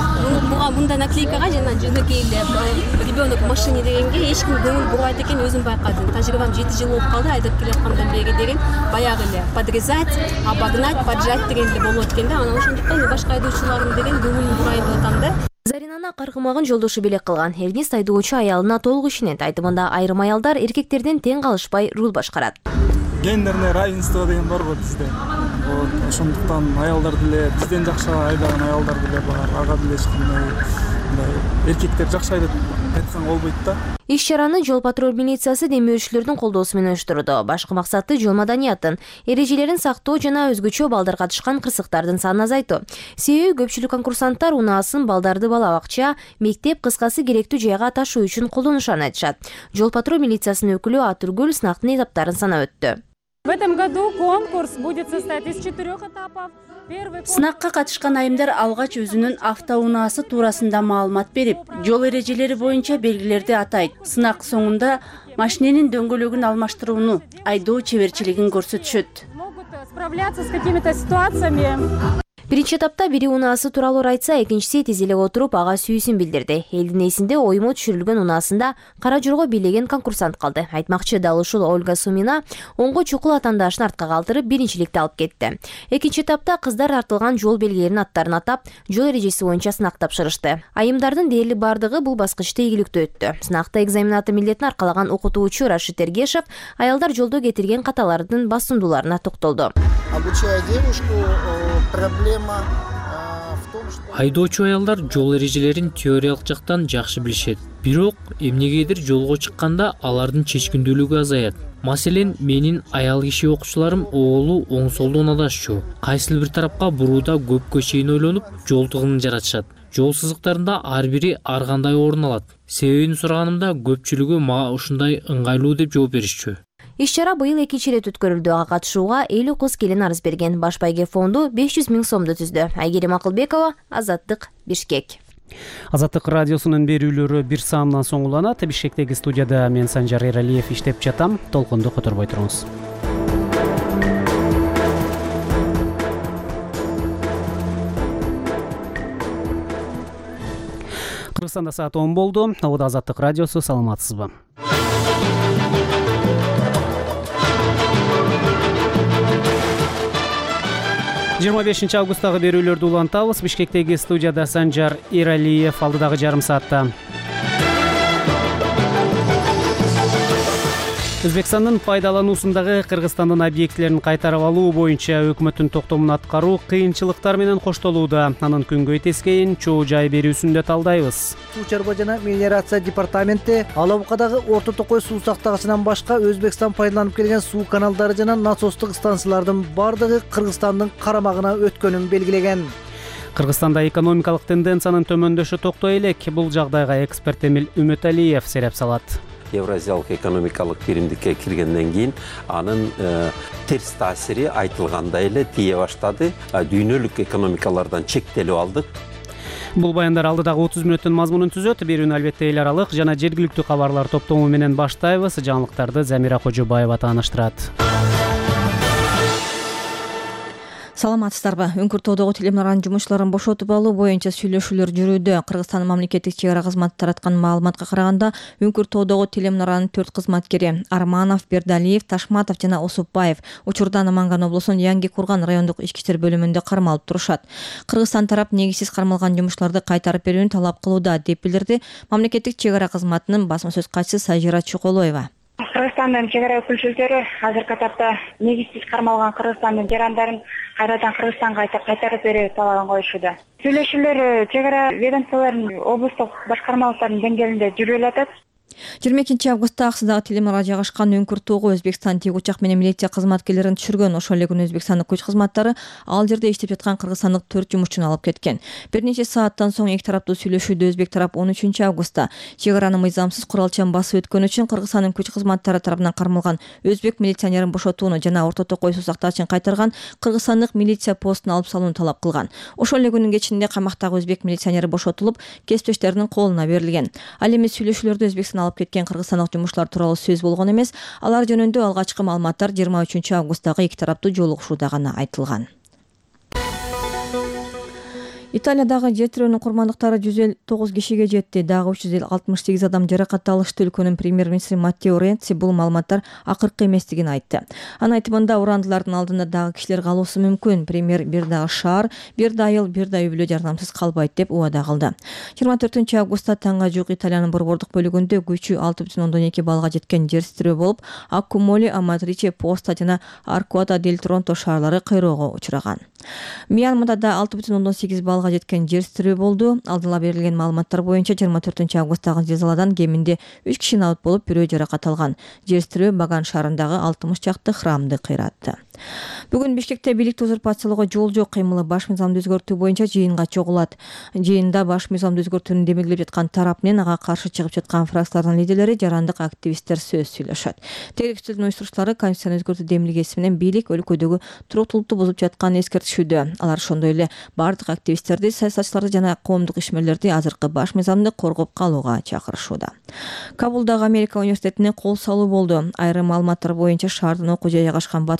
буга мындай наклейкага жана жөнөкөй эле ребенок машине дегенге эч ким көңүл бурбайт экен, өзүм байкадым. Тажрыйбам жети жыл болуп калды, айдап келаткандан бери деген баягы эле подрезать, обогнать, поджать деген эле болот экен да. Анан ошондуктан башка айдоочулардын деген көңүлүн бурайын деп атам да. Заринаны каргымагын жолдошу белек кылган. Эрнист айдоочу аялына толук ишенет. Айтымында айрым аялдар эркектерден тең калышпай руль башкарат. Гендерное равенство деген бар го бизде. Вот ошондуктан аялдар деле бизден жакшы айдаган аялдар деле бар. Ага деле эч кандай эркектер жакшы айдап айтканга болбойт да. Иш чараны жол патруль милициясы демөөрчүлөрдүн колдоосу менен уюштурду. Башкы максаты жол маданиятын, эрежелерин сактоо жана өзгөчө балдар катышкан кырсыктардын санын азайтуу. Себеби көпчүлүк конкурсанттар унаасын балдарды бала бакча, мектеп, кыскасы керектүү жайга ташуу үчүн колдонушарын айтышат. Жол патруль милициясынын өкүлү Атургүл сынактын этаптарын санап өттү. В этом году конкурс будет состоять из четырех этапов. Сынакка катышкан айымдар алгач өзүнүн автоунаасы туурасында маалымат берип, жол эрежелери боюнча белгилерди атайт. Сынак соңунда машиненин дөңгөлөгүн алмаштырууну, айдоо чеберчилигин көрсөтүшөт. Могут справляться с какими-то ситуациями. Биринчи этапта бири унаасы тууралуу айтса, экинчиси тез эле отуруп ага сүйүүсүн билдирди. Элдин эсинде оймо түшүрүлгөн унаасында кара жорго бийлеген конкурсант калды. Айтмакчы, дал ушул Ольга Сумина оңго чукул атаандашын артка калтырып биринчиликти алып кетти. Экинчи этапта кыздар тартылган жол белгилеринин аттарын атап, жол эрежеси боюнча сынак тапшырышты. Айымдардын дээрлик бардыгы бул баскычты ийгиликтүү өттү. Сынакта экзаменаты милдетин аркалаган окутуучу Рашид Эргешев аялдар жолдо кетирген каталардын басымдууларына токтолду. Обучая девушку, проблема в том, что айдоочу аялдар жол эрежелерин теориялык жактан жакшы билишет. Бирок эмнегедир жолго чыкканда алардын чечкиндүүлүгү азаят. Маселен, менин аял киши окуучуларым оолу оң солдон адашчу. Кайсыл бир тарапка бурууда көпкө чейин ойлонуп, жол тыгынын жаратышат. Жол сызыктарында ар бири ар кандай орун алат. Себебин сураганымда көпчүлүгү мага ушундай ыңгайлуу деп жооп беришчү. Иш-чара быйыл экинчи ирет өткөрүлдү. Ага катышууга элүү кыз келин арыз берген. Баш байге фонду беш жүз миң сомду түздү. Айгерим Акылбекова, Азаттык, Бишкек. Азаттык радиосунун берүүлөрү бир саамдан соң уланат. Бишкектеги студияда мен Санжар Эралиев иштеп жатам. Толкунду которбой туруңуз. Кыргызстанда саат он болду. Абыда Азаттык радиосу, саламатсызбы? жыйырма бешинчи августтагы берүүлөрдү улантабыз. Бишкектеги студияда Санжар Эралиев, алдыдагы жарым саатта Өзбекстандын пайдалануусундагы Кыргызстандын объектилерин кайтарып алуу боюнча өкмөттүн токтомун аткаруу кыйынчылыктар менен коштолууда. Анын күнгөй тескейин чоо жай берүүсүндө талдайбыз. Суу чарба жана мелиорация департаменти Алабукадагы Орто Токой суу сактагычынан башка Өзбекстан пайдаланып келген суу каналдары жана насостук станциялардын бардыгы Кыргызстандын карамагына өткөнүн белгилеген. Кыргызстанда экономикалык тенденциянын төмөндөшү токтой элек. Бул жагдайга эксперт Эмил Үмөталиев сереп салат. Евразиялык экономикалык биримдикке киргенден кийин анын э, терс таасири айтылгандай эле тие баштады. Дүйнөлүк экономикалардан чектелип алдык. Бул баяндар алдыдагы отуз мүнөттүн мазмунун түзөт. Берүүнү албетте эл аралык жана жергиликтүү кабарлар топтому менен баштайбыз. Жаңылыктарды Замира Кожобаева тааныштырат. Саламатсыздарбы? Үңкүр тоодогу телемнаранын жумушчуларын бошотуп алуу боюнча сүйлөшүүлөр жүрүүдө. Кыргызстан мамлекеттик чек ара кызматы тараткан маалыматка караганда, Үңкүр тоодогу телемнаранын төрт кызматкери Арманов, Бердалиев, Ташматов жана Осупбаев учурда Наманган облусунун Яңги Курган райондук ички иштер бөлүмүндө кармалып турушат. Кыргызстан тарап негизсиз кармалган жумушчуларды кайтарып берүүнү талап кылууда, деп билдирди мамлекеттик чек ара кызматынын басма сөз катчысы Сайжира Чуколоева. Кыргызстандын чек ара өкүлчүлөрү азыркы этапта негизсиз кармалган Кыргызстандын жарандарын кайрадан Кыргызстанга кайтарып берүү талабын коюшууда. Сүйлөшүүлөр чек ара ведомстволордун облустук башкармалыктардын деңгээлинде жүрүп атат. жыйырма экинчи августта Аксыдагы телемнара жайгашкан Үңкүр тоого Өзбекстан тик учак менен милиция кызматкерлерин түшүргөн. Ошол эле күнү Өзбекстандык күч кызматтары ал жерде иштеп жаткан кыргызстандык төрт жумушчуну алып кеткен. Бир нече сааттан соң эки тараптуу сүйлөшүүдө Өзбек тарап он үчүнчү августта чек араны мыйзамсыз куралчан басып өткөн үчүн Кыргызстандын күч кызматтары тарабынан кармалган өзбек милиционерин бошотууну жана Орто Токой суу сактагычын кайтарган кыргызстандык милиция постуна алып салууну талап кылган. Ошол эле күнүн кечинде камактагы өзбек милиционери бошотулуп, кесиптештеринин колуна берилген. Ал эми сүйлөшүүлөрдө Өзбекстан алып кеткен кыргызстандык жумушчулар тууралуу сөз болгон эмес, алар жөнүндө алгачкы маалыматтар жыйырма үчүнчү августтагы эки тараптуу жолугушууда гана айтылган. Италиядагы жер тирөөнүн курмандыктары жүз элүү тогуз кишиге жетти. Дагы үч жүз алтымыш сегиз адам жаракат алышты. Өлкөнүн премьер-министри Маттео Ренци бул маалыматтар акыркы эместигин айтты. Анын айтымында урандылардын алдында дагы кишилер калуусу мүмкүн. Премьер бир дагы шаар, бир да айыл, бир да үй бүлө жардамсыз калбайт деп убада кылды. жыйырма төртүнчү августта таңга жук Италиянын борбордук бөлүгүндө күчү алты бүтүн ондон эки баллга жеткен жер тирөө болуп, Аккумоли, Аматриче, Поста жана Аркуата дель Тронто шаарлары кыйроого учураган. Мьянмада да алты бүтүн ондон сегиз баллга жеткен жер тирөө болду. Алдыла берилген маалыматтар боюнча жыйырма төртүнчү августтагы зилзаладан кеминде үч киши набыт болуп, бирөө жаракат алган. Жер тирөө Баган шаарындагы алтымыш чакты храмды кыйратты. Бүгүн Бишкекте бийликти узурпациялоого жол жок кыймылы баш мыйзамды өзгөртүү боюнча жыйынга чогулат. Жыйында баш мыйзамды өзгөртүүнү демилгелеп жаткан тарап менен ага каршы чыгып жаткан фракциялардын лидерлери, жарандык активисттер сөз сүйлөшөт. Тергөөчүлөрдүн уюштуруучулары конституцияны өзгөртүү демилгеси менен бийлик өлкөдөгү туруктуулукту бузуп жатканын эскертишүүдө. Алар ошондой эле бардык активисттерди, саясатчыларды жана коомдук ишмерлерди азыркы баш мыйзамды коргоп калууга чакырышууда. Кабулдагы Америка университетине кол салуу болду. Айрым маалыматтар боюнча шаардын окуу жайы жайгашкан батыш тарабында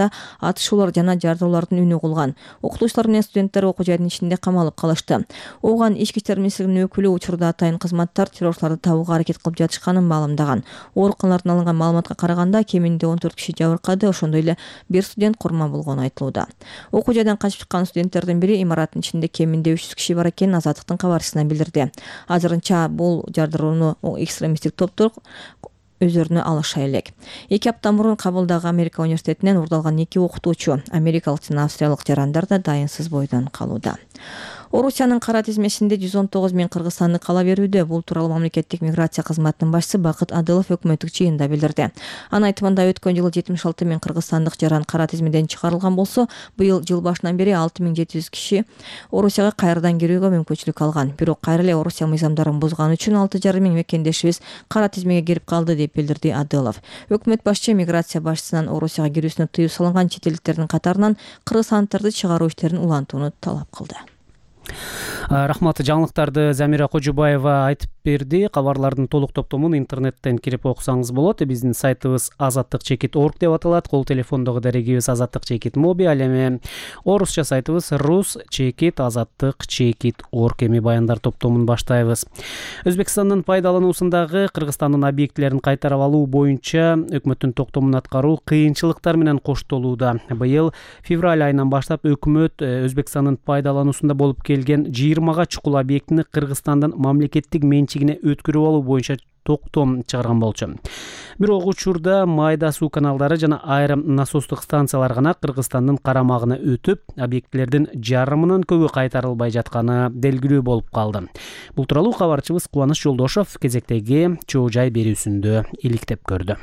аймагында атышуулар жана жардоолордун үнү кулган. Окутуучулар менен студенттер окуу жайдын ичинде камалып калышты. Оған ички иштер министрлигинин өкүлү учурда атайын кызматтар террорчуларды табууга аракет кылып жатышканын маалымдаган. Ооруканалардан алынган маалыматка караганда кеминде он төрт киши жабыркады, ошондой эле бир студент курман болгону айтылууда. Окуу жайдан качып чыккан студенттердин бири имараттын ичинде кеминде үч жүз киши бар экенин Азаттыктын кабарчысына билдирди. Азырынча бул жардырууну экстремисттик топтор өздөрүнө алыша элек. Эки апта мурун Кабулдагы Америка университетинен урдалган эки окутуучу америкалык жана австриялык жарандар да дайынсыз бойдон калууда. Орусиянын кара тизмесинде жүз он тогуз миң кыргызстанды кала берүүдө. Бул тууралуу мамлекеттик миграция кызматынын башчысы Бакыт Адылов өкмөттүк жыйында билдирди. Анын айтымында өткөн жылы жетимиш алты миң кыргызстандык жаран кара тизмеден чыгарылган болсо, быйыл жыл башынан бери алты миң жети жүз киши Орусияга кайрадан кирүүгө мүмкүнчүлүк алган. Бирок кайра эле Орусия мыйзамдарын бузган үчүн алты жарым миң мекендешибиз кара тизмеге кирип калды деп билдирди Адылов. Өкмөт башчы миграция башчысынан Орусияга кирүүсүнө тыюу салынган чет элдиктердин катарынан кыргызстандыктарды чыгаруу иштерин улантууну талап кылды. Рахмат, жаңылыктарды Замира Кожубаева айтып берди. Кабарлардын толук топтомун интернеттен кирип окусаңыз болот. Биздин сайтыбыз азаттык чекит орг деп аталат. Кол телефондогу дарегибиз азаттык чекит моби, ал эми орусча сайтыбыз рус чекит азаттык чекит орг. Эми баяндар топтомун баштайбыз. Өзбекстандын пайдалануусундагы Кыргызстандын объектилерин кайтарып алуу боюнча өкмөттүн токтомун аткаруу кыйынчылыктар менен коштолууда. Быйыл февраль айынан баштап өкмөт Өзбекстандын пайдалануусунда болуп келген жыйырмага чукул объектини Кыргызстандын мамлекеттик менчигине өткөрүп алуу боюнча токтом чыгарган болчу. Бирок учурда майда суу каналдары жана айрым насостук станциялар гана Кыргызстандын карамагына өтүп, объектилердин жарымынан көбү кайтарылбай жатканы белгилүү болуп калды. Бул тууралуу кабарчыбыз Кубаныч Жолдошов кезектеги чоо жай берүүсүндө иликтеп көрдү.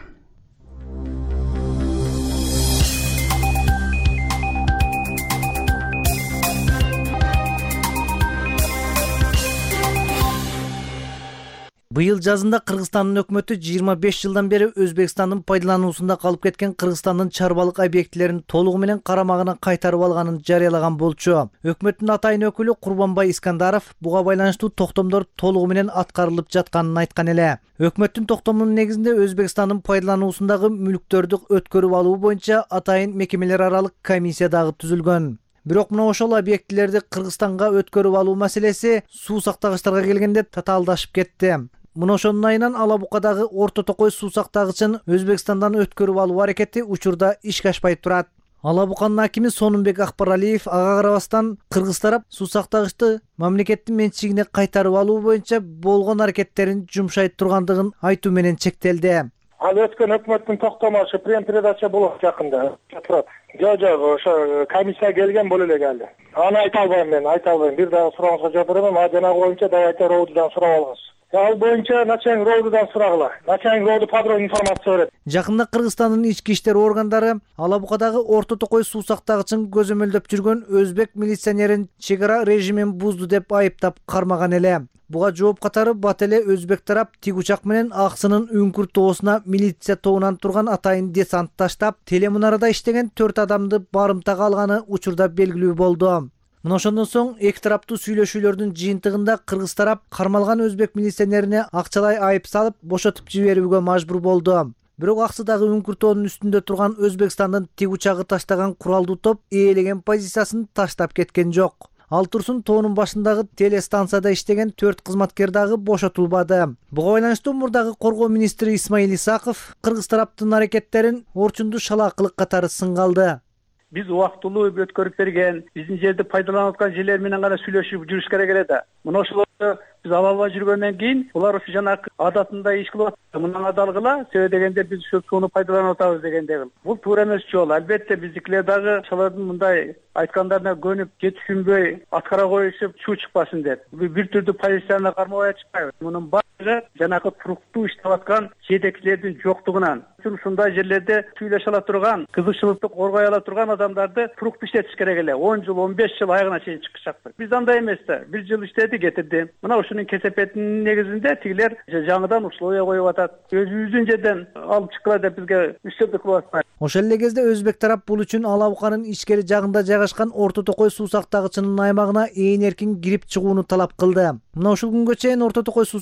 Быйыл жазында Кыргызстандын өкмөтү жыйырма беш жылдан бери Өзбекстандын пайдалануусунда калып кеткен Кыргызстандын чарбалык объектилерин толугу менен карамагына кайтарып алганын жарыялаган болчу. Өкмөттүн атайын өкүлү Курбанбай Искандаров буга байланыштуу токтомдор толугу менен аткарылып жатканын айткан эле. Өкмөттүн токтомунун негизинде Өзбекстандын пайдалануусундагы мүлктөрдү өткөрүп алуу боюнча атайын мекемелер аралык комиссия дагы түзүлгөн. Бирок мына ошол объектилерди Кыргызстанга өткөрүп алуу маселеси суу сактагычтарга келгенде татаалдашып кетти. Мына ошонун айынан Ала Букадагы Орто Токой суу сактагычын Өзбекстандан өткөрүп алуу аракети учурда ишке ашпай турат. Ала Буканын акими Сонунбек Акбаралиев ага карабастан кыргыз тарап суу сактагычты мамлекеттин менчигине кайтарып алуу боюнча болгон аракеттерин жумшай тургандыгын айтуу менен чектелди. Ал өткөн өкмөттүн токтому ошо прем-передача болот жакында. Турат. Жок, жок, ошо комиссия келген боло элек али. Аны айта албайм мен, айта албайм. Бир дагы сурооңузга жооп берем. А жанагы боюнча давайте роудудан сурап алыңыз. Ал боюнча начальник роудудан сурагыла. Начальник роуду подробный информация берет. Жакында Кыргызстандын ички иштер органдары Ала Букадагы Орто Токой суу сактагычын көзөмөлдөп жүргөн өзбек милиционерин чек ара режимин бузду деп айыптап кармаган эле. Буга жооп катары бат эле өзбек тарап тик учак менен Аксынын үңкүр тоосуна милиция тобунан турган атайын десант таштап, телемунарада иштеген төрт адамды барымтага алганы учурда белгилүү болду. Мына ошондон соң эки тараптуу сүйлөшүүлөрдүн жыйынтыгында кыргыз тарап кармалган өзбек милиционерине акчалай айып салып, бошотуп жиберүүгө мажбур болду. Бирок Аксыдагы үңкүр тоонун үстүндө турган Өзбекстандын тик учагы таштаган куралдуу топ ээлеген позициясын таштап кеткен жок. Ал турсун тоонун башындагы телестанцияда иштеген төрт кызматкер дагы бошотулбады. Буга байланыштуу мурдагы коргоо министри Исмаил Исаков кыргыз тараптын аракеттерин орчунду шалаакылык катары сынгалды. Биз убактылуу өткөрүп берген, биздин жерди пайдаланып аткан жерлер менен гана сүйлөшүп жүрүш керек эле да. Мына ошолорду биз ала албай жүргөндөн кийин булар ушу жанагы адатында иш кылып атат. Мындан адалгыла, себеби дегенде биз ушу сууну пайдаланып атабыз дегенде. Бул туура эмес жол. Албетте биздикилер дагы ошолордун мындай айткандарына көнүп, же түшүнбөй аткара коюшуп чуу чыкпасын деп. Бир түрдүү позицияны кармабай чыкпайбыз. Мунун баары жанагы туруктуу иштеп аткан жетекчилердин жоктугунан. Ушундай жерлерде сүйлөшө ала турган, кызыкчылыкты коргой ала турган адамдарды туруктуу иштетиш керек эле. он жыл, он беш жыл айыгына чейин чыкышаптыр. Биз андай эмес да. Бир жыл иштеди, кетирди. Мына ушунун кесепетинин негизинде тигилер жаңыдан условия коюп атат. Өзүбүздүн жерден алып чыккыла деп бизге үстөмдүк кылып атпайбы. Ошол эле кезде өзбек тарап бул үчүн Ала Буканын ичкери жагында жайгашкан Орто Токой суу сактагычынын аймагына ээн эркин кирип чыгууну талап кылды. Мына ушул күнгө чейин Орто Токой суу сактагычы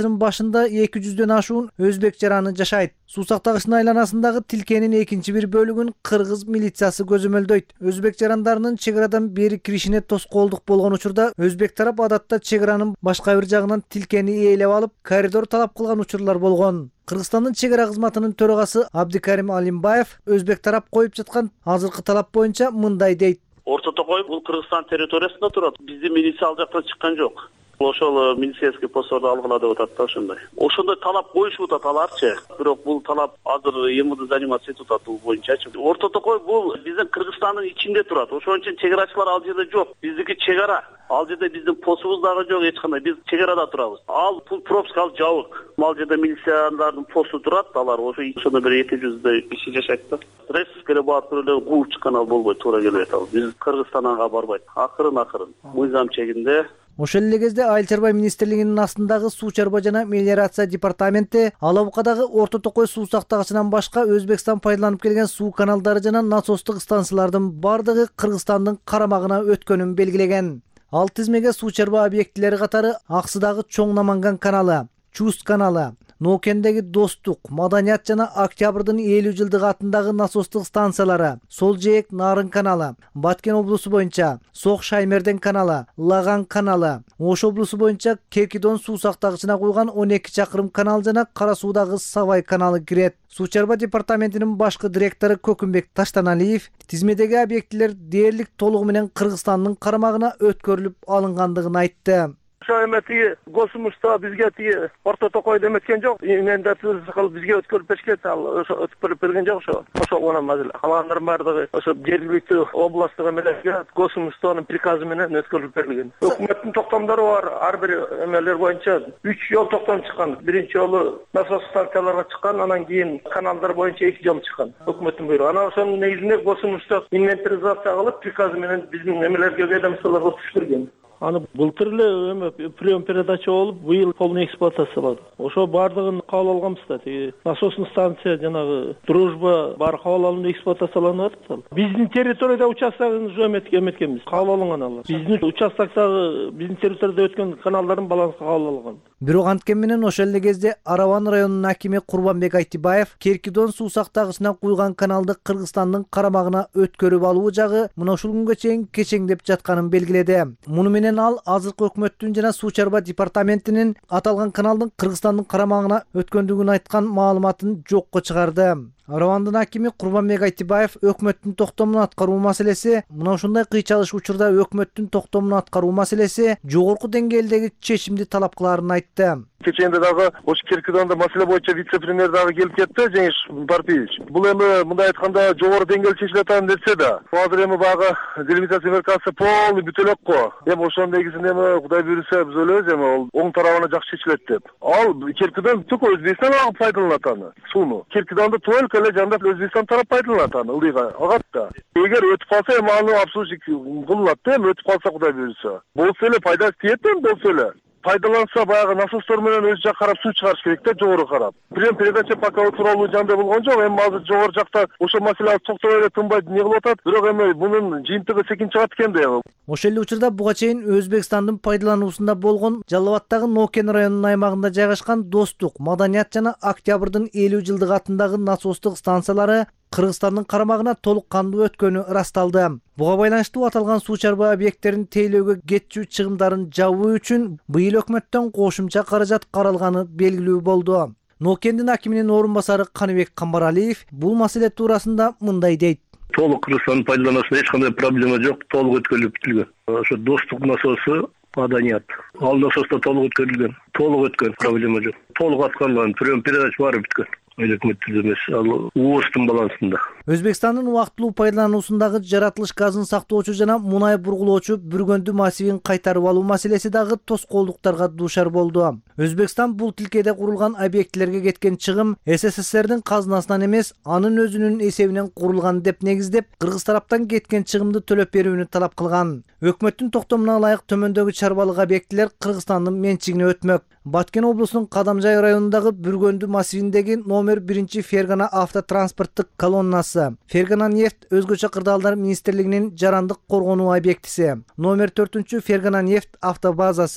гасырдын башында эки жүздөн ашуун өзбек жараны жашайт. Суу сактагычтын айланасындагы тилкенин экинчи бир бөлүгүн кыргыз милициясы көзөмөлдөйт. Өзбек жарандарынын чек арадан бери киришине тоскоолдук болгон учурда өзбек тарап адатта чек аранын башка бир жагынан тилкени ээлеп алып, коридор талап кылган учурлар болгон. Кыргызстандын чек ара кызматынын төрагасы Абдикарим Алимбаев өзбек тарап коюп жаткан азыркы талап боюнча мындай дейт. Орто Токой бул Кыргызстан территориясында турат. Биздин милиция ал жактан чыккан жок. Ошол милицейский постторду алгыла деп атат да ошондой. Ошондой талап коюшуп атат аларчы. Бирок бул талап азыр МВД заниматься этип атат бул боюнчачы. Орто Токой бул биздин Кыргызстандын ичинде турат. Ошон үчүн чек арачылар ал жерде жок. Биздики чек ара. Ал жерде биздин постубуз дагы жок эч кандай. Биз чек арада турабыз. Ал бул пропуск ал жабык. Ал жерде милициялардын посту турат. Алар ошо ошондо бир эки жүздөй киши жашайт да. Стресске баап эле кууп чыккан ал болбойт, туура келбейт ал. Биз Кыргызстанга барбайт. Акырын акырын мыйзам чегинде. Ошол эле кезде Айыл чарба министрлигинин астындагы суу чарба жана мелиорация департаменти Алабукадагы Орто Токой суу сактагычынан башка Өзбекстан пайдаланып келген суу каналдары жана насостук станциялардын бардыгы Кыргызстандын карамагына өткөнүн белгилеген. Ал тизмеге суу чарба объектилери катары Аксыдагы Чоң Наманган каналы, Чуст каналы, Ноокендеги Достук, Маданият жана Октябрдын элүү жылдыгы атындагы насостук станциялары, Сол Жээк Нарын каналы, Баткен облусу боюнча Сок Шаймерден каналы, Лаган каналы, Ош облусу боюнча Кекидон суу сактагычына куйган он эки чакырым канал жана Кара Суудагы Савай каналы кирет. Суу чарба департаментинин башкы директору Көкүмбек Таштаналиев тизмедеги объектилер дээрлик толугу менен Кыргызстандын карамагына өткөрүлүп алынгандыгын айтты. Ошо эмети госумушта бизге тиги Орто Токойдо эметкен жок. Менде кылып бизге өткөрүп беришкен, ал ошо өткөрүп берген жок ошо. Ошо гана мазил. Калгандардын баардыгы ошо жергиликтүү областтык эмелерге госумуштанын приказы менен өткөрүлүп берилген. Өкмөттүн токтомдору бар. Ар бир эмелер боюнча үч жол токтом чыккан. Биринчи жолу насос станцияларга чыккан, анан кийин каналдар боюнча эки жол чыккан. Өкмөттүн буйругу. Анан ошонун негизинде госумушта инвентаризация кылып, приказы менен биздин эмелерге ведомстволорго түшүргөн. Аны былтыр эле прием передача болуп, быйыл полный эксплуатациялады. Ошо бардыгын кабыл алганбыз да. Тиги насостный станция жанагы Дружба бар кабыл алынып эксплуатацияланып атат. Биздин территорияда участогун уже эметкенбиз. Кабыл алынган алар. Биздин участоктогу биздин территорияда өткөн каналдардын балансы кабыл алынган. Бирок анткени менен ошол эле кезде Араван районунун акими Курбанбек Айтибаев Керкидон суу сактагычына куйган каналды Кыргызстандын карамагына өткөрүп алуу жагы мына ушул күнгө чейин кечеңдеп жатканын белгиледи. Муну менен ал азыркы өкмөттүн жана суу чарба департаментинин аталган каналдын Кыргызстандын карамагына өткөндүгүн айткан маалыматын жокко чыгарды. Аравандын акими Курбанбек Айтибаев өкмөттүн токтомун аткаруу маселеси, мына ушундай кыйчалыш учурда өкмөттүн токтомун аткаруу маселеси жогорку деңгээлдеги чечимди талап кыларын айтты. Кеченде дагы ошо Керкидонда маселе боюнча вице-премьер дагы келип кетти, Жеңиш Парпиевич. Бул эми мындай айтканда жогору деңгээл чечиле атат нерсе да. Азыр эми багы делимитация меркасы полный бүтө элек го. Эми ошонун негизинде эми Кудай буйруса биз ойлойбуз эми ол оң тарабына жакшы чечилет деп. Ал Керкидон түк Өзбекстан агып пайдаланат аны. Сууну. Керкидонду только эле жандап Өзбекстан тарап пайдаланат аны, ылдыйга агат да. Эгер өтүп калса эми аны обслуживать кылынат да, эми өтүп калса Кудай буйруса. Болсо эле пайдасы тиет эми болсо эле. Пайдаланса баягы насостор менен өз жак карап суу чыгарыш керек да, жогору карап. Прем передача пока тууралуу жандай болгон жок. Эми азыр жогору жакта ошол маселе токтой эле тынбай не кылып атат. Бирок эми мунун жыйынтыгы секин чыгат экен да. Ошол эле учурда буга чейин Өзбекстандын пайдалануусунда болгон Жалал Абадтагы Нокен районунун аймагында жайгашкан Достук, Маданият жана Октябрдын элүү жылдыгы атындагы насостук станциялары Кыргызстандын карамагына толук кандуу өткөнү ырасталды. Буга байланыштуу аталган суу чарба объекттерин тейлөөгө кетчү чыгымдарын жабуу үчүн быйыл өкмөттөн кошумча каражат каралганы белгилүү болду. Ноокендин акиминин орун басары Каныбек Камбаралиев бул маселе туурасында мындай дейт. Толук Кыргызстандын пайдалануусунда эч кандай проблема жок, толук өткөрүлүп бүтүлгөн. Ошо Достук насосу Маданият. Ал насоста толук өткөрүлгөн. Толук өткөн, проблема жок. Толук аткарылган, прием передач баары бүткөн. Өкмөттүн эмес, ал УОСтун балансында. Өзбекстандын убактылуу пайдалануусундагы жаратылыш газын сактоочу жана мунай бургулоочу Бүргөндү массивин кайтарып алуу маселеси дагы тоскоолдуктарга дуушар болду. Өзбекстан бул тилкеде курулган объектилерге кеткен чыгым СССРдин казынасынан эмес, анын өзүнүн эсебинен курулган деп негиздеп, Кыргыз тараптан кеткен чыгымды төлөп берүүнү талап кылган. Өкмөттүн токтомуна ылайык төмөндөгү чарбалык объектилер Кыргызстандын менчигине өтмөк. Баткен облусунун Кадамжай районундагы Бүргөндү массивиндеги номер биринчи Фергана автотранспорттук колоннасы, Фергана нефть өзгөчө кырдаалдар министрлигинин жарандык коргонуу объектиси, номер төртүнчү Фергана нефть автобазасы,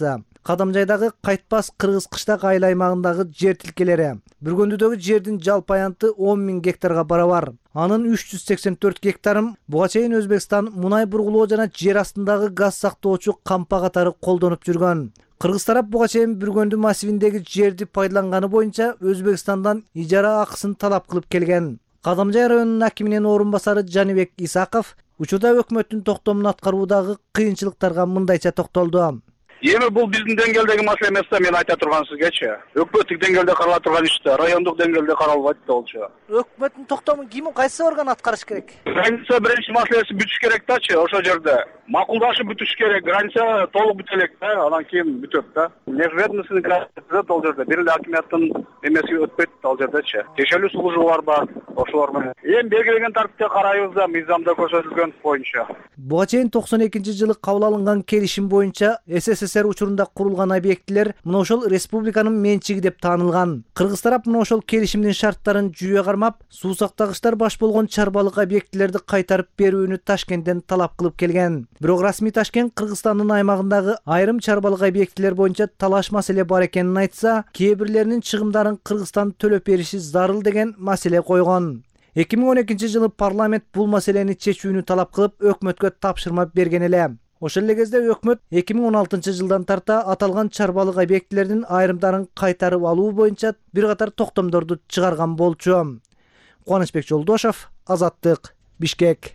Кадамжайдагы Кайтпас Кыргыз Кыштак айыл аймагындагы жер тилкелери. Бүргөндүдөгү жердин жалпы аянты он миң гектарга барабар. Анын үч жүз сексен төрт гектарын буга чейин Өзбекстан мунай бургулоо жана жер астындагы газ сактоочу кампа катары колдонуп жүргөн. Кыргыз тарап буга чейин Бүргөндү массивиндеги жерди пайдаланганы боюнча Өзбекстандан ижара акысын талап кылып келген. Кадамжай районунун акиминин орун басары Жаныбек Исаков учурда өкмөттүн токтомун аткаруудагы кыйынчылыктарга мындайча токтолду. Эми бул биздин деңгээлдеги маселе эмес да, мен айта турган сизгечи. Өкмөттүк деңгээлде карала турган иш да, райондук деңгээлде каралбайт да болчу. Өкмөттүн токтомун ким, кайсы орган аткарыш керек? Граница биринчи маселеси бүтүш керек дачы, ошол жерде. Макулдашып бүтүш керек, граница толук бүтө элек да, анан кийин бүтөт да. Межведомственный граница ал жерде, бир эле акимияттын эмеси өтпөйт ал жердечи. Тиешелүү службалар бар, ошолор менен. Эми белгиленген тартипте карайбыз да, мыйзамда көрсөтүлгөн боюнча. Буга чейин токсон экинчи жылы кабыл алынган келишим боюнча СССР учурунда курулган объектилер мына ошол республиканын менчиги деп таанылган. Кыргыз тарап мына ошол келишимдин шарттарын жүйө кармап, суу сактагычтар баш болгон чарбалык объектилерди кайтарып берүүнү Ташкенттен талап кылып келген. Бирок расмий Ташкент Кыргызстандын аймагындагы айрым чарбалык объектилер боюнча талаш маселе бар экенин айтса, кээ бирлеринин чыгымдарын Кыргызстан төлөп бериши зарыл деген маселе койгон. эки миң он экинчи жылы парламент бул маселени чечүүнү талап кылып, өкмөткө тапшырма берген эле. Ошол эле кезде өкмөт эки миң он алтынчы жылдан тарта аталган чарбалык объектилердин айрымдарын кайтарып алуу боюнча бир катар токтомдорду чыгарган болчу. Кубанычбек Жолдошов, Азаттык, Бишкек.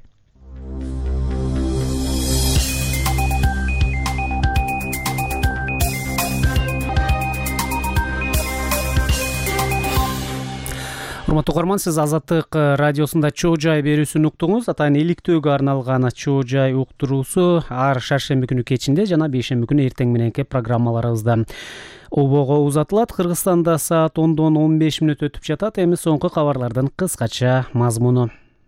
Урматтуу угарман, сиз Азаттык радиосунда чоо жай берүүсүн уктуңуз. Атайын иликтөөгө арналган чоо жай уктуруусу ар шаршемби күнү кечинде жана бейшемби күнү эртең мененки программаларыбызда обого узатылат. Кыргызстанда саат ондон он беш мүнөт өтүп жатат. Эми соңку кабарлардын кыскача мазмуну.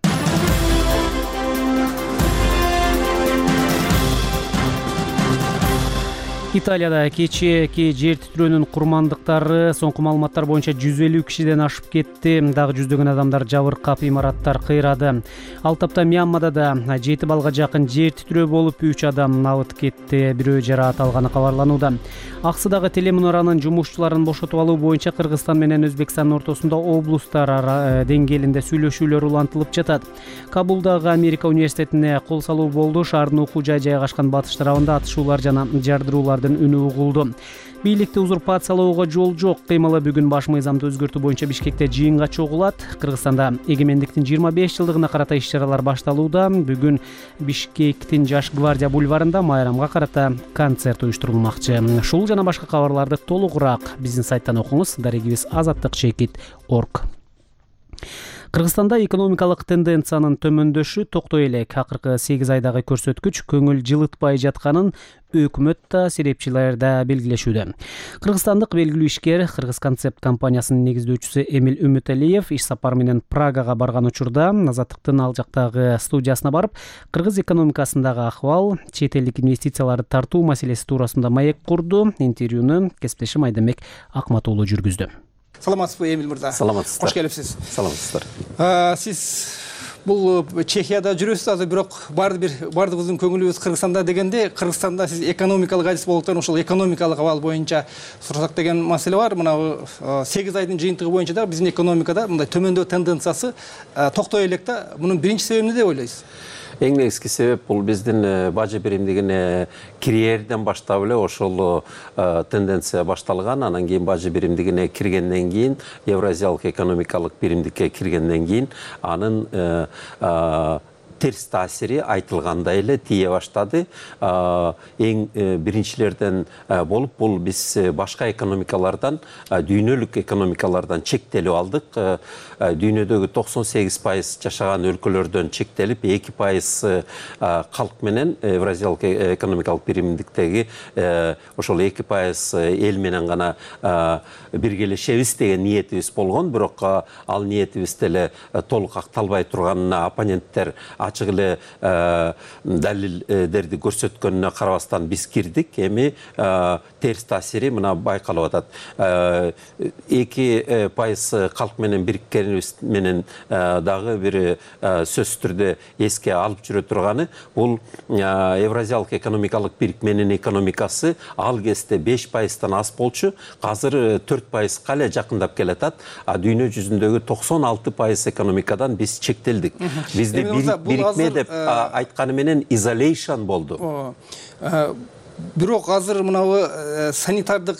Италияда кечээки жер титирөөнүн курмандыктары соңку маалыматтар боюнча жүз элүү кишиден ашып кетти. Дагы жүздөгөн адамдар жабыркап, имараттар кыйрады. Ал тапта Мьянмада да жети балга жакын жер титирөө болуп, үч адам набыт кетти, бирөө жараат алганы кабарланууда. Аксыдагы телемунаранын жумушчуларын бошотуп алуу боюнча Кыргызстан менен Өзбекстандын ортосунда облустар деңгээлинде сүйлөшүүлөр улантылып жатат. Кабулдагы Америка университетине кол салуу болду. Шаардын окуу жай жайгашкан батыш тарабында атышуулар жана жардыруулар үнү угулду. Бийликти узурпациялоого жол жок. Кыймылы бүгүн баш мыйзамды өзгөртүү боюнча Бишкекте жыйынга чогулат. Кыргызстанда эгемендиктин жыйырма беш жылдыгына карата иш-чаралар башталууда. Бүгүн Бишкектин Жаш гвардия бульварында майрамга карата концерт уюштурулмакчы. Шул жана башка кабарларды толугураак биздин сайттан окуңуз. Дарегибиз азаттык чекит точка орг. Кыргызстанда экономикалык тенденциянын төмөндөшү токтой элек. Акыркы сегиз айдагы көрсөткүч көңүл жылытпай жатканын өкмөт да серепчилер да белгилешүүдө. Кыргызстандык белгилүү ишкер Кыргыз концепт компаниясынын негиздөөчүсү Эмил Үмүталиев иш сапары менен Прагага барган учурда Азаттыктын ал жактагы студиясына барып, кыргыз экономикасындагы акыбал, чет элдик инвестицияларды тартуу маселеси туурасында маек курду. Интервьюну кесиптешим Айдамбек Акматуулу жүргүздү. Саламатсызбы, Эмил мырза? Саламатсыздар. Кош келипсиз. Саламатсыздар. Сиз бул Чехияда жүрөсүз, азыр бирок баардык бир баардыгыбыздын көңүлүбүз Кыргызстанда дегенде, Кыргызстанда сиз экономикалык адис болуптан ошол экономикалык абал боюнча сурасак деген маселе бар. Мына сегиз айдын жыйынтыгы боюнча да биздин экономикада мындай төмөндөө тенденциясы токтой элек да. Мунун биринчи себеби эмне деп ойлойсуз? Эң негизги себеп бул биздин бажы биримдигине кирерден баштап эле ошол тенденция башталган. Анан кийин бажы биримдигине киргенден кийин, Евразиялык экономикалык биримдикке киргенден кийин анын терс таасири айтылгандай эле тие баштады. Эң биринчилерден болуп бул биз башка экономикалардан, дүйнөлүк экономикалардан чектелип алдык. Дүйнөдөгү токсон сегиз пайыз жашаган өлкөлөрдөн чектелип, эки пайыз калк менен Евразиялык экономикалык биримдиктеги ошол эки пайыз эл менен гана биргелешебиз деген ниетибиз болгон. Бирок ал ниетибиз деле толук акталбай турганына оппоненттер ачык эле далилдерди көрсөткөнүнө карабастан биз кирдик. Эми терс таасири мына байкалып атат. эки пайыз калк менен бириккенибиз менен дагы бир сөзсүз түрдө эске алып жүрө турганы бул Евразиялык экономикалык бирикменин экономикасы ал кезде беш пайыздан аз болчу, азыр төрт пайызга эле жакындап келатат. А дүйнө жүзүндөгү токсон алты пайыз экономикадан биз чектелдик. Бизде бирикме деп айтканы менен isolation болду. Бирок азыр мынабы санитардык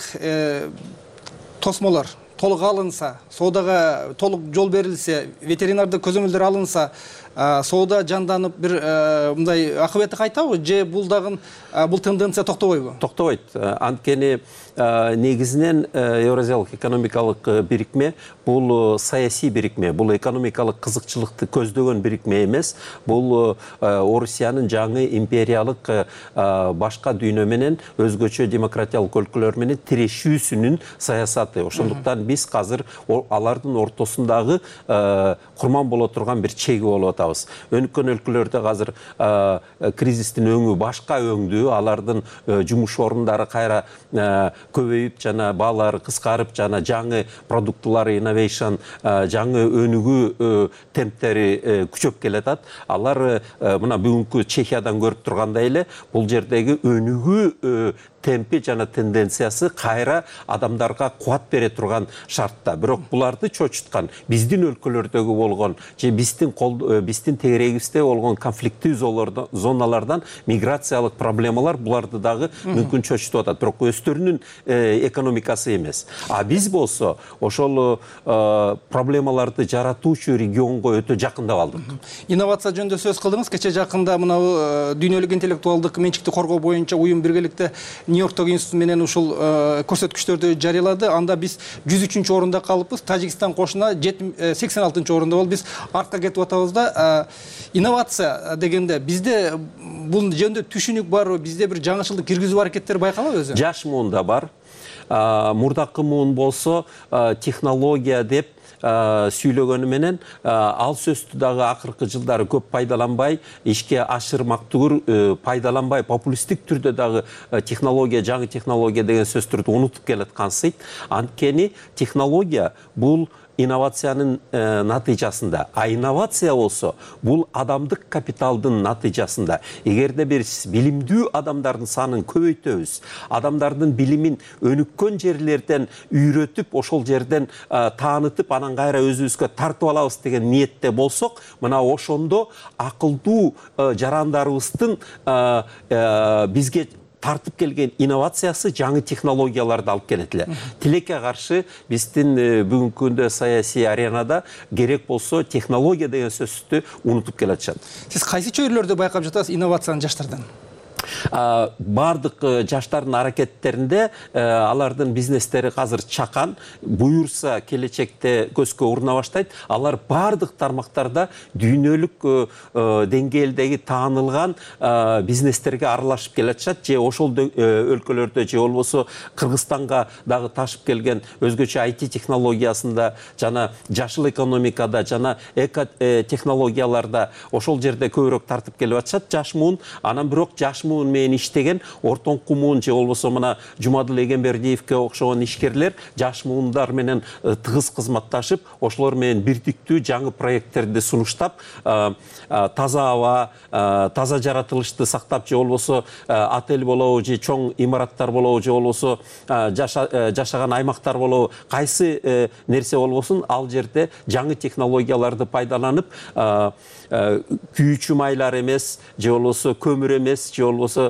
тосмолор толук алынса, соодага толук жол берилсе, ветеринардык көзөмөлдөр алынса, соода жанданып бир мындай акыбети кайтабы же бул дагы бул тенденция токтобойбу? Токтобойт. Анткени негизинен Евразиялык экономикалык бирикме бул саясий бирикме, бул экономикалык кызыкчылыкты көздөгөн бирикме эмес. Бул Орусиянын жаңы империялык башка дүйнө менен өзгөчө демократиялык өлкөлөр менен тирешүүсүнүн саясаты. Ошондуктан биз азыр алардын ортосундагы курман боло турган бир чеги болуп атабыз. Өнүккөн өлкөлөрдө азыр кризистин өңү башка өңдүү, алардын жумуш орундары кайра көбөйүп жана баалары кыскарып жана жаңы продуктулар innovation жаңы өнүгүү темптери күчөп келатат. Алар мына бүгүнкү Чехиядан көрүп тургандай эле бул жердеги өнүгүү темпи жана тенденциясы кайра адамдарга кубат бере турган шартта. Бирок буларды чочуткан биздин өлкөлөрдөгү болгон же биздин биздин тегерегибизде болгон конфликттүү зоналардан миграциялык проблемалар буларды дагы мүмкүн чочутуп атат. Бирок өздөрүнүн экономикасы эмес. А биз болсо ошол проблемаларды жаратуучу регионго өтө жакындап алдык. Инновация жөнүндө сөз кылдыңыз. Кече жакында мына дүйнөлүк интеллектуалдык менчикти коргоо боюнча уюм биргеликте Нью-Йорктогу институт менен ушул көрсөткүчтөрдү жарыялады. Анда биз жүз үчүнчү орунда калыпбыз. Тажикстан кошуна сексен алтынчы орунда болуп биз артка кетип атабыз да. Инновация дегенде бизде бул жөнүндө түшүнүк барбы? Бизде бир жаңычылдык киргизүү аракеттери байкалабы өзү? Жаш муунда бар. Мурдакы муун болсо технология деп сүйлөгөнү менен ал сөздү дагы акыркы жылдары көп пайдаланбай, ишке ашырмактуур пайдаланбай, популисттик түрдө дагы технология, жаңы технология деген сөздөрдү унутуп келаткансыйт. Анткени технология бул инновациянын натыйжасында. А инновация болсо бул адамдык капиталдын натыйжасында. Эгерде биз билимдүү адамдардын санын көбөйтөбүз, адамдардын билимин өнүккөн жерлерден үйрөтүп, ошол жерден таанытып, анан кайра өзүбүзгө тартып алабыз деген ниетте болсок, мына ошондо акылдуу жарандарыбыздын бизге тартып келген инновациясы жаңы технологияларды алып келет эле. Тилекке каршы биздин бүгүнкү күндө саясий аренада керек болсо технология деген сөздү унутуп келатышат. Сиз кайсы чөйрөлөрдө байкап жатасыз инновацияны жаштардан? Бардык жаштардын аракеттеринде алардын бизнестери азыр чакан, буюрса келечекте көзгө уруна баштайт. Алар бардык тармактарда дүйнөлүк деңгээлдеги таанылган бизнестерге аралашып келатышат. Же ошол өлкөлөрдө же болбосо Кыргызстанга дагы ташып келген өзгөчө ай ти технологиясында жана жашыл экономикада жана эко технологияларда ошол жерде көбүрөөк тартып келип атышат жаш муун. Анан бирок жаш муун менен иштеген ортоңку муун же болбосо мына Жумадыл Эгембердиевке окшогон ишкерлер жаш муундар менен тыгыз кызматташып, ошолор менен бирдиктүү жаңы проекттерди сунуштап, таза аба, таза жаратылышты сактап, же болбосо отель болобу, же чоң имараттар болобу, же болбосо жашаган аймактар болобу, кайсы нерсе болбосун, ал жерде жаңы технологияларды пайдаланып, күйүүчү майлар эмес, же болбосо көмүр эмес, же болбосо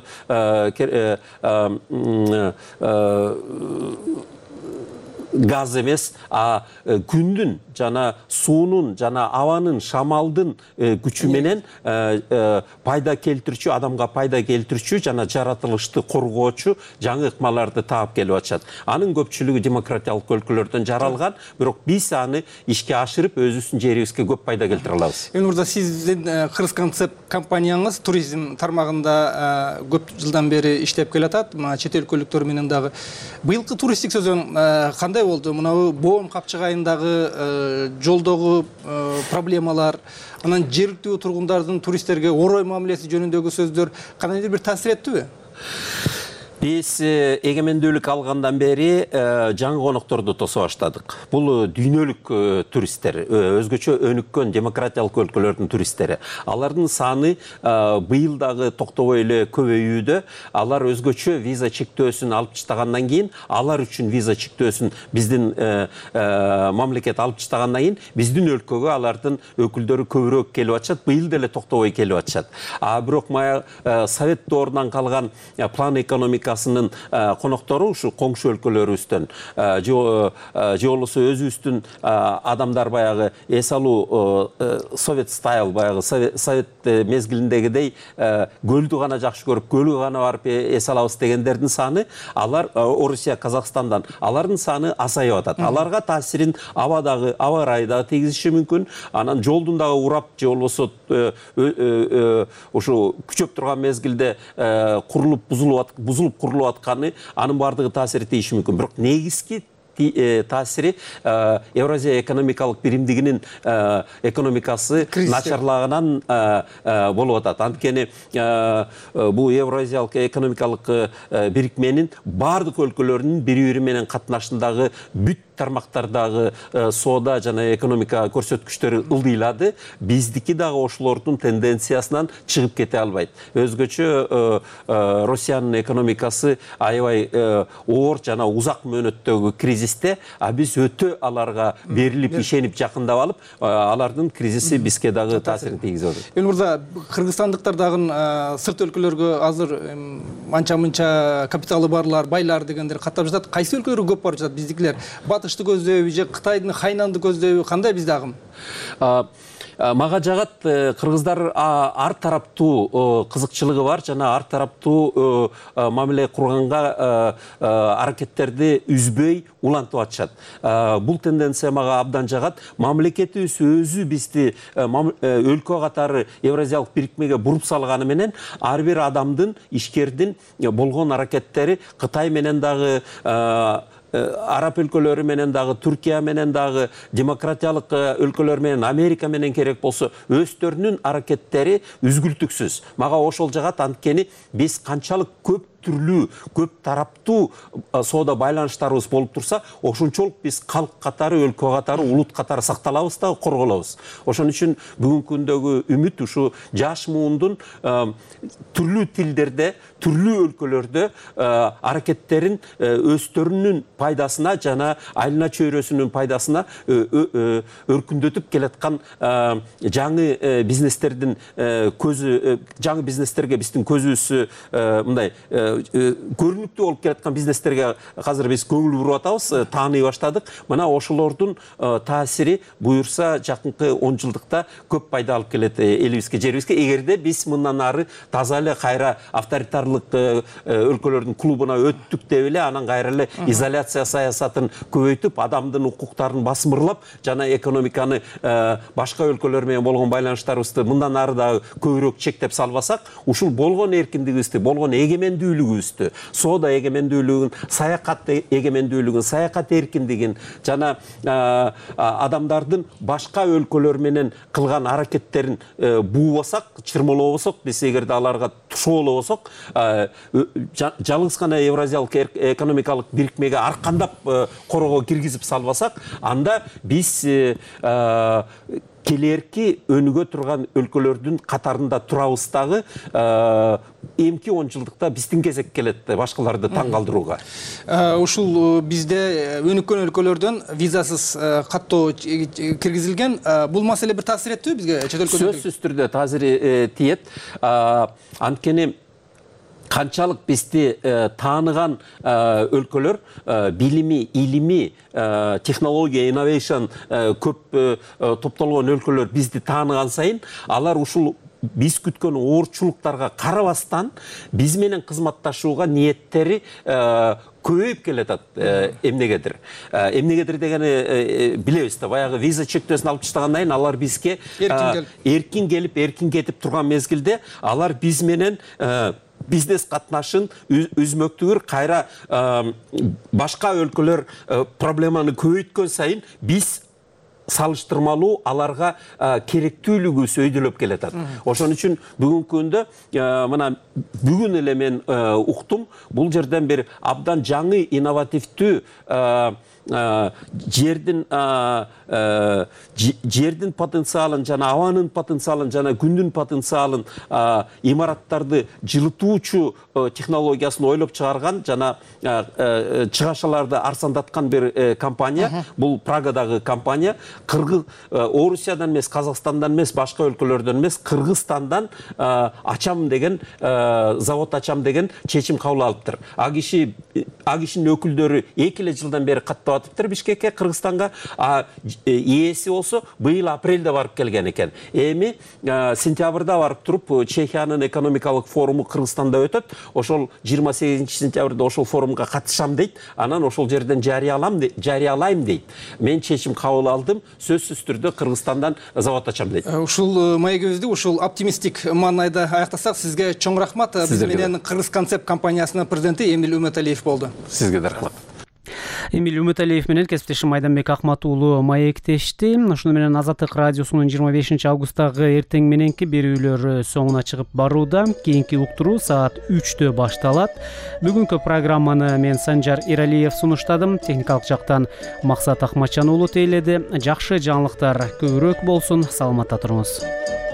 газ эмес, а күндүн жана суунун жана абанын, шамалдын күчү менен пайда келтирүүчү, адамга пайда келтирүүчү жана жаратылышты коргоочу жаңы ыкмаларды таап келип атышат. Анын көпчүлүгү демократиялык өлкөлөрдөн жаралган, бирок биз аны ишке ашырып өзүбүздүн жерибизге көп пайда келтире алабыз. Эми мурда сиздин Кыргыз концепт компанияңыз туризм тармагында көп жылдан бери иштеп келатат, чет өлкөлүктөр менен дагы. Быйылкы туристтик сезон кандай кандай болду? Мына боом капчыгайындагы жолдогу проблемалар, анан жергиликтүү тургундардын туристтерге орой мамилеси жөнүндөгү сөздөр кандайдыр бир таасир эттиби? Biz эгемендүүлүк алгандан бери жаңы конокторду тосо баштадык. Бул дүйнөлүк туристтер, өзгөчө өнүккөн демократиялык өлкөлөрдүн туристтери. Алардын саны быйыл дагы токтобой эле көбөйүүдө. Алар өзгөчө виза чектөөсүн алып таштагандан кийин, алар үчүн виза чектөөсүн биздин мамлекет алып таштагандан кийин, биздин өлкөгө алардын өкүлдөрү көбүрөөк келип атышат, быйыл деле токтобой келип атышат. А бирок мая совет доорунан калган план экономика коноктору ушу коңшу өлкөлөрүбүздөн же болбосо өзүбүздүн адамдар баягы эс алуу совет стайл баягы совет мезгилиндегидей көлдү гана жакшы көрүп көлгө гана барып эс алабыз дегендердин саны, алар Орусия, Казакстандан алардын саны азайып атат. Аларга таасирин абадагы, аба ырайы дагы тийгизиши мүмкүн. Анан жолдун дагы урап же болбосо ушу күчөп турган мезгилде курулуп бузулуп бузулуп курулуп атканы, анын бардыгы таасир этиши мүмкүн. Бирок негизги таасири Евразия экономикалык биримдигинин экономикасы начарлагынан болуп атат. Анткени бул Евразиялык экономикалык бирикменин бардык өлкөлөрүнүн бири-бири менен катнашындагы бүт тармактардагы соода жана экономика көрсөткүчтөрү ылдыйлады. Биздики дагы ошолордун тенденциясынан чыгып кете албайт. Өзгөчө Россиянын экономикасы аябай оор жана узак мөөнөттөгү кризисте, а биз өтө аларга берилип, ишенип, жакындап алып, алардын кризиси бизге дагы таасирин тийгизип атат. Элмурза, кыргызстандыктар дагы сырт өлкөлөргө азыр анча-мынча капиталы барлар, байлар дегендер каттап жатат. Кайсы өлкөлөргө көп барып жатат биздикилер? Батышты көздөбү же Кытайдын Хайнанды көздөбү, кандай бизде агым? Мага жагат, кыргыздар ар тараптуу кызыкчылыгы бар жана ар тараптуу мамиле курганга аракеттерди үзбөй улантып атышат. Бул тенденция мага абдан жагат. Мамлекетибиз өзү бизди өлкө катары Евразиялык бирикмеге буруп салганы менен ар бир адамдын, ишкердин болгон аракеттери Кытай менен дагы, Араб өлкөлөрү менен дагы, Түркия менен дагы, демократиялык өлкөлөр менен, Америка менен керек болсо, өздөрүнүн аракеттери үзгүлтүксүз. Мага ошол жагат, анткени биз канчалык көп түрлүү, көп тараптуу соода байланыштарыбыз болуп турса, ошончолук биз калк катары, өлкө катары, улут катары сакталабыз да, корголобуз. Ошон үчүн бүгүнкү күндөгү үмүт ушу жаш муундун түрлүү тилдерде, түрлүү өлкөлөрдө аракеттерин өздөрүнүн пайдасына жана айылына чөйрөсүнүн пайдасына өркүндөтүп келаткан жаңы бизнестердин көзү, жаңы бизнестерге биздин көзүбүз мындай көрүнүктүү болуп келаткан бизнестерге азыр биз көңүл буруп атабыз, тааный баштадык. Мына ошолордун таасири буюрса жакынкы он жылдыкта көп пайда алып келет элибизге, жерибизге. Эгерде биз мындан ары таза эле кайра авторитарлык өлкөлөрдүн клубуна өттүк деп эле, анан кайра эле изоляция саясатын көбөйтүп, адамдын укуктарын басмырлап, жана экономиканы башка өлкөлөр менен болгон байланыштарыбызды мындан ары дагы көбүрөөк чектеп салбасак, ушул болгон эркиндигибизди, болгон эгемендүүлүгүбүздү, соода эгемендүүлүгүн, саякат эгемендүүлүгүн, саякат эркиндигин жана адамдардын башка өлкөлөр менен кылган аракеттерин буубасак, чырмалообосок, биз эгерде аларга тушоолобосок, жалгыз гана Евразиялык экономикалык бирикмеге аркандап корого киргизип салбасак, анда биз келерки өнүгө турган өлкөлөрдүн катарында турабыз дагы, эмки он жылдыкта биздин кезек келет башкаларды таң калтырууга. Ушул бизде өнүккөн өлкөлөрдөн визасыз каттоо киргизилген. Бул маселе бир таасир эттиби бизге, чет өлкөлөрдө? Сөзсүз түрдө таасир тиет. Анткени канчалык бизди тааныган өлкөлөр, билими, илими, технология, инновейшн көп топтолгон өлкөлөр бизди тааныган сайын, алар ушул биз күткөн оорчулуктарга карабастан биз менен кызматташууга ниеттери көбөйүп келатат. Эмнегедир? Эмнегедир дегени билебиз да, баягы виза чектөөсүн алып таштагандан кийин алар бизге эркин келип, эркин кетип турган мезгилде алар биз менен бизнес катнашын үзмөктүгүр кайра башка өлкөлөр проблеманы көбөйткөн сайын биз салыштырмалуу аларга керектүүлүгү сөйдөлөп келатат. Ошон үчүн бүгүнкү күндө мына бүгүн эле мен уктум, бул жерден бир абдан жаңы инновативдүү жердин жердин потенциалын жана абанын потенциалын жана күндүн потенциалын имараттарды жылытуучу технологиясын ойлоп чыгарган жана чыгашаларды арзандаткан бир компания. Бул Прагадагы компания. Кыргыз Орусиядан эмес, Казакстандан эмес, башка өлкөлөрдөн эмес, Кыргызстандан ачам деген завод ачам деген чечим кабыл алыптыр. А киши а кишинин өкүлдөрү эки эле жылдан бери каттап атыптыр Бишкекке, Кыргызстанга. А ээси болсо быйыл апрелде барып келген экен. Эми сентябрда барып туруп Чехиянын экономикалык форуму Кыргызстанда өтөт. Ошол жыйырма сегизинчи сентябрда ошол форумга катышам дейт. Анан ошол жерден жарыялам жарыялайм дейт. Мен чечим кабыл алдым. Сөзсүз түрдө Кыргызстандан завод ачам дейт. Ушул маегибизди ушул оптимистик маанайда аяктасак, сизге чоң рахмат. Биз менен Кыргыз концепт компаниясынын президенти Эмил Үмөталиев болду. Сизге да рахмат. Эмил Үмөталиев менен кесиптешим Майданбек Акмат уулу маектешти. Ошону менен Азаттык радиосунун жыйырма бешинчи августтагы эртең мененки берүүлөр соңуна чыгып барууда. Кийинки уктуруу саат үчтө башталат. Бүгүнкү программаны мен Санжар Иралиев сунуштадым. Техникалык жактан Максат Акматжан уулу тейледи. Жакшы жаңылыктар көбүрөөк болсун. Саламатта туруңуз.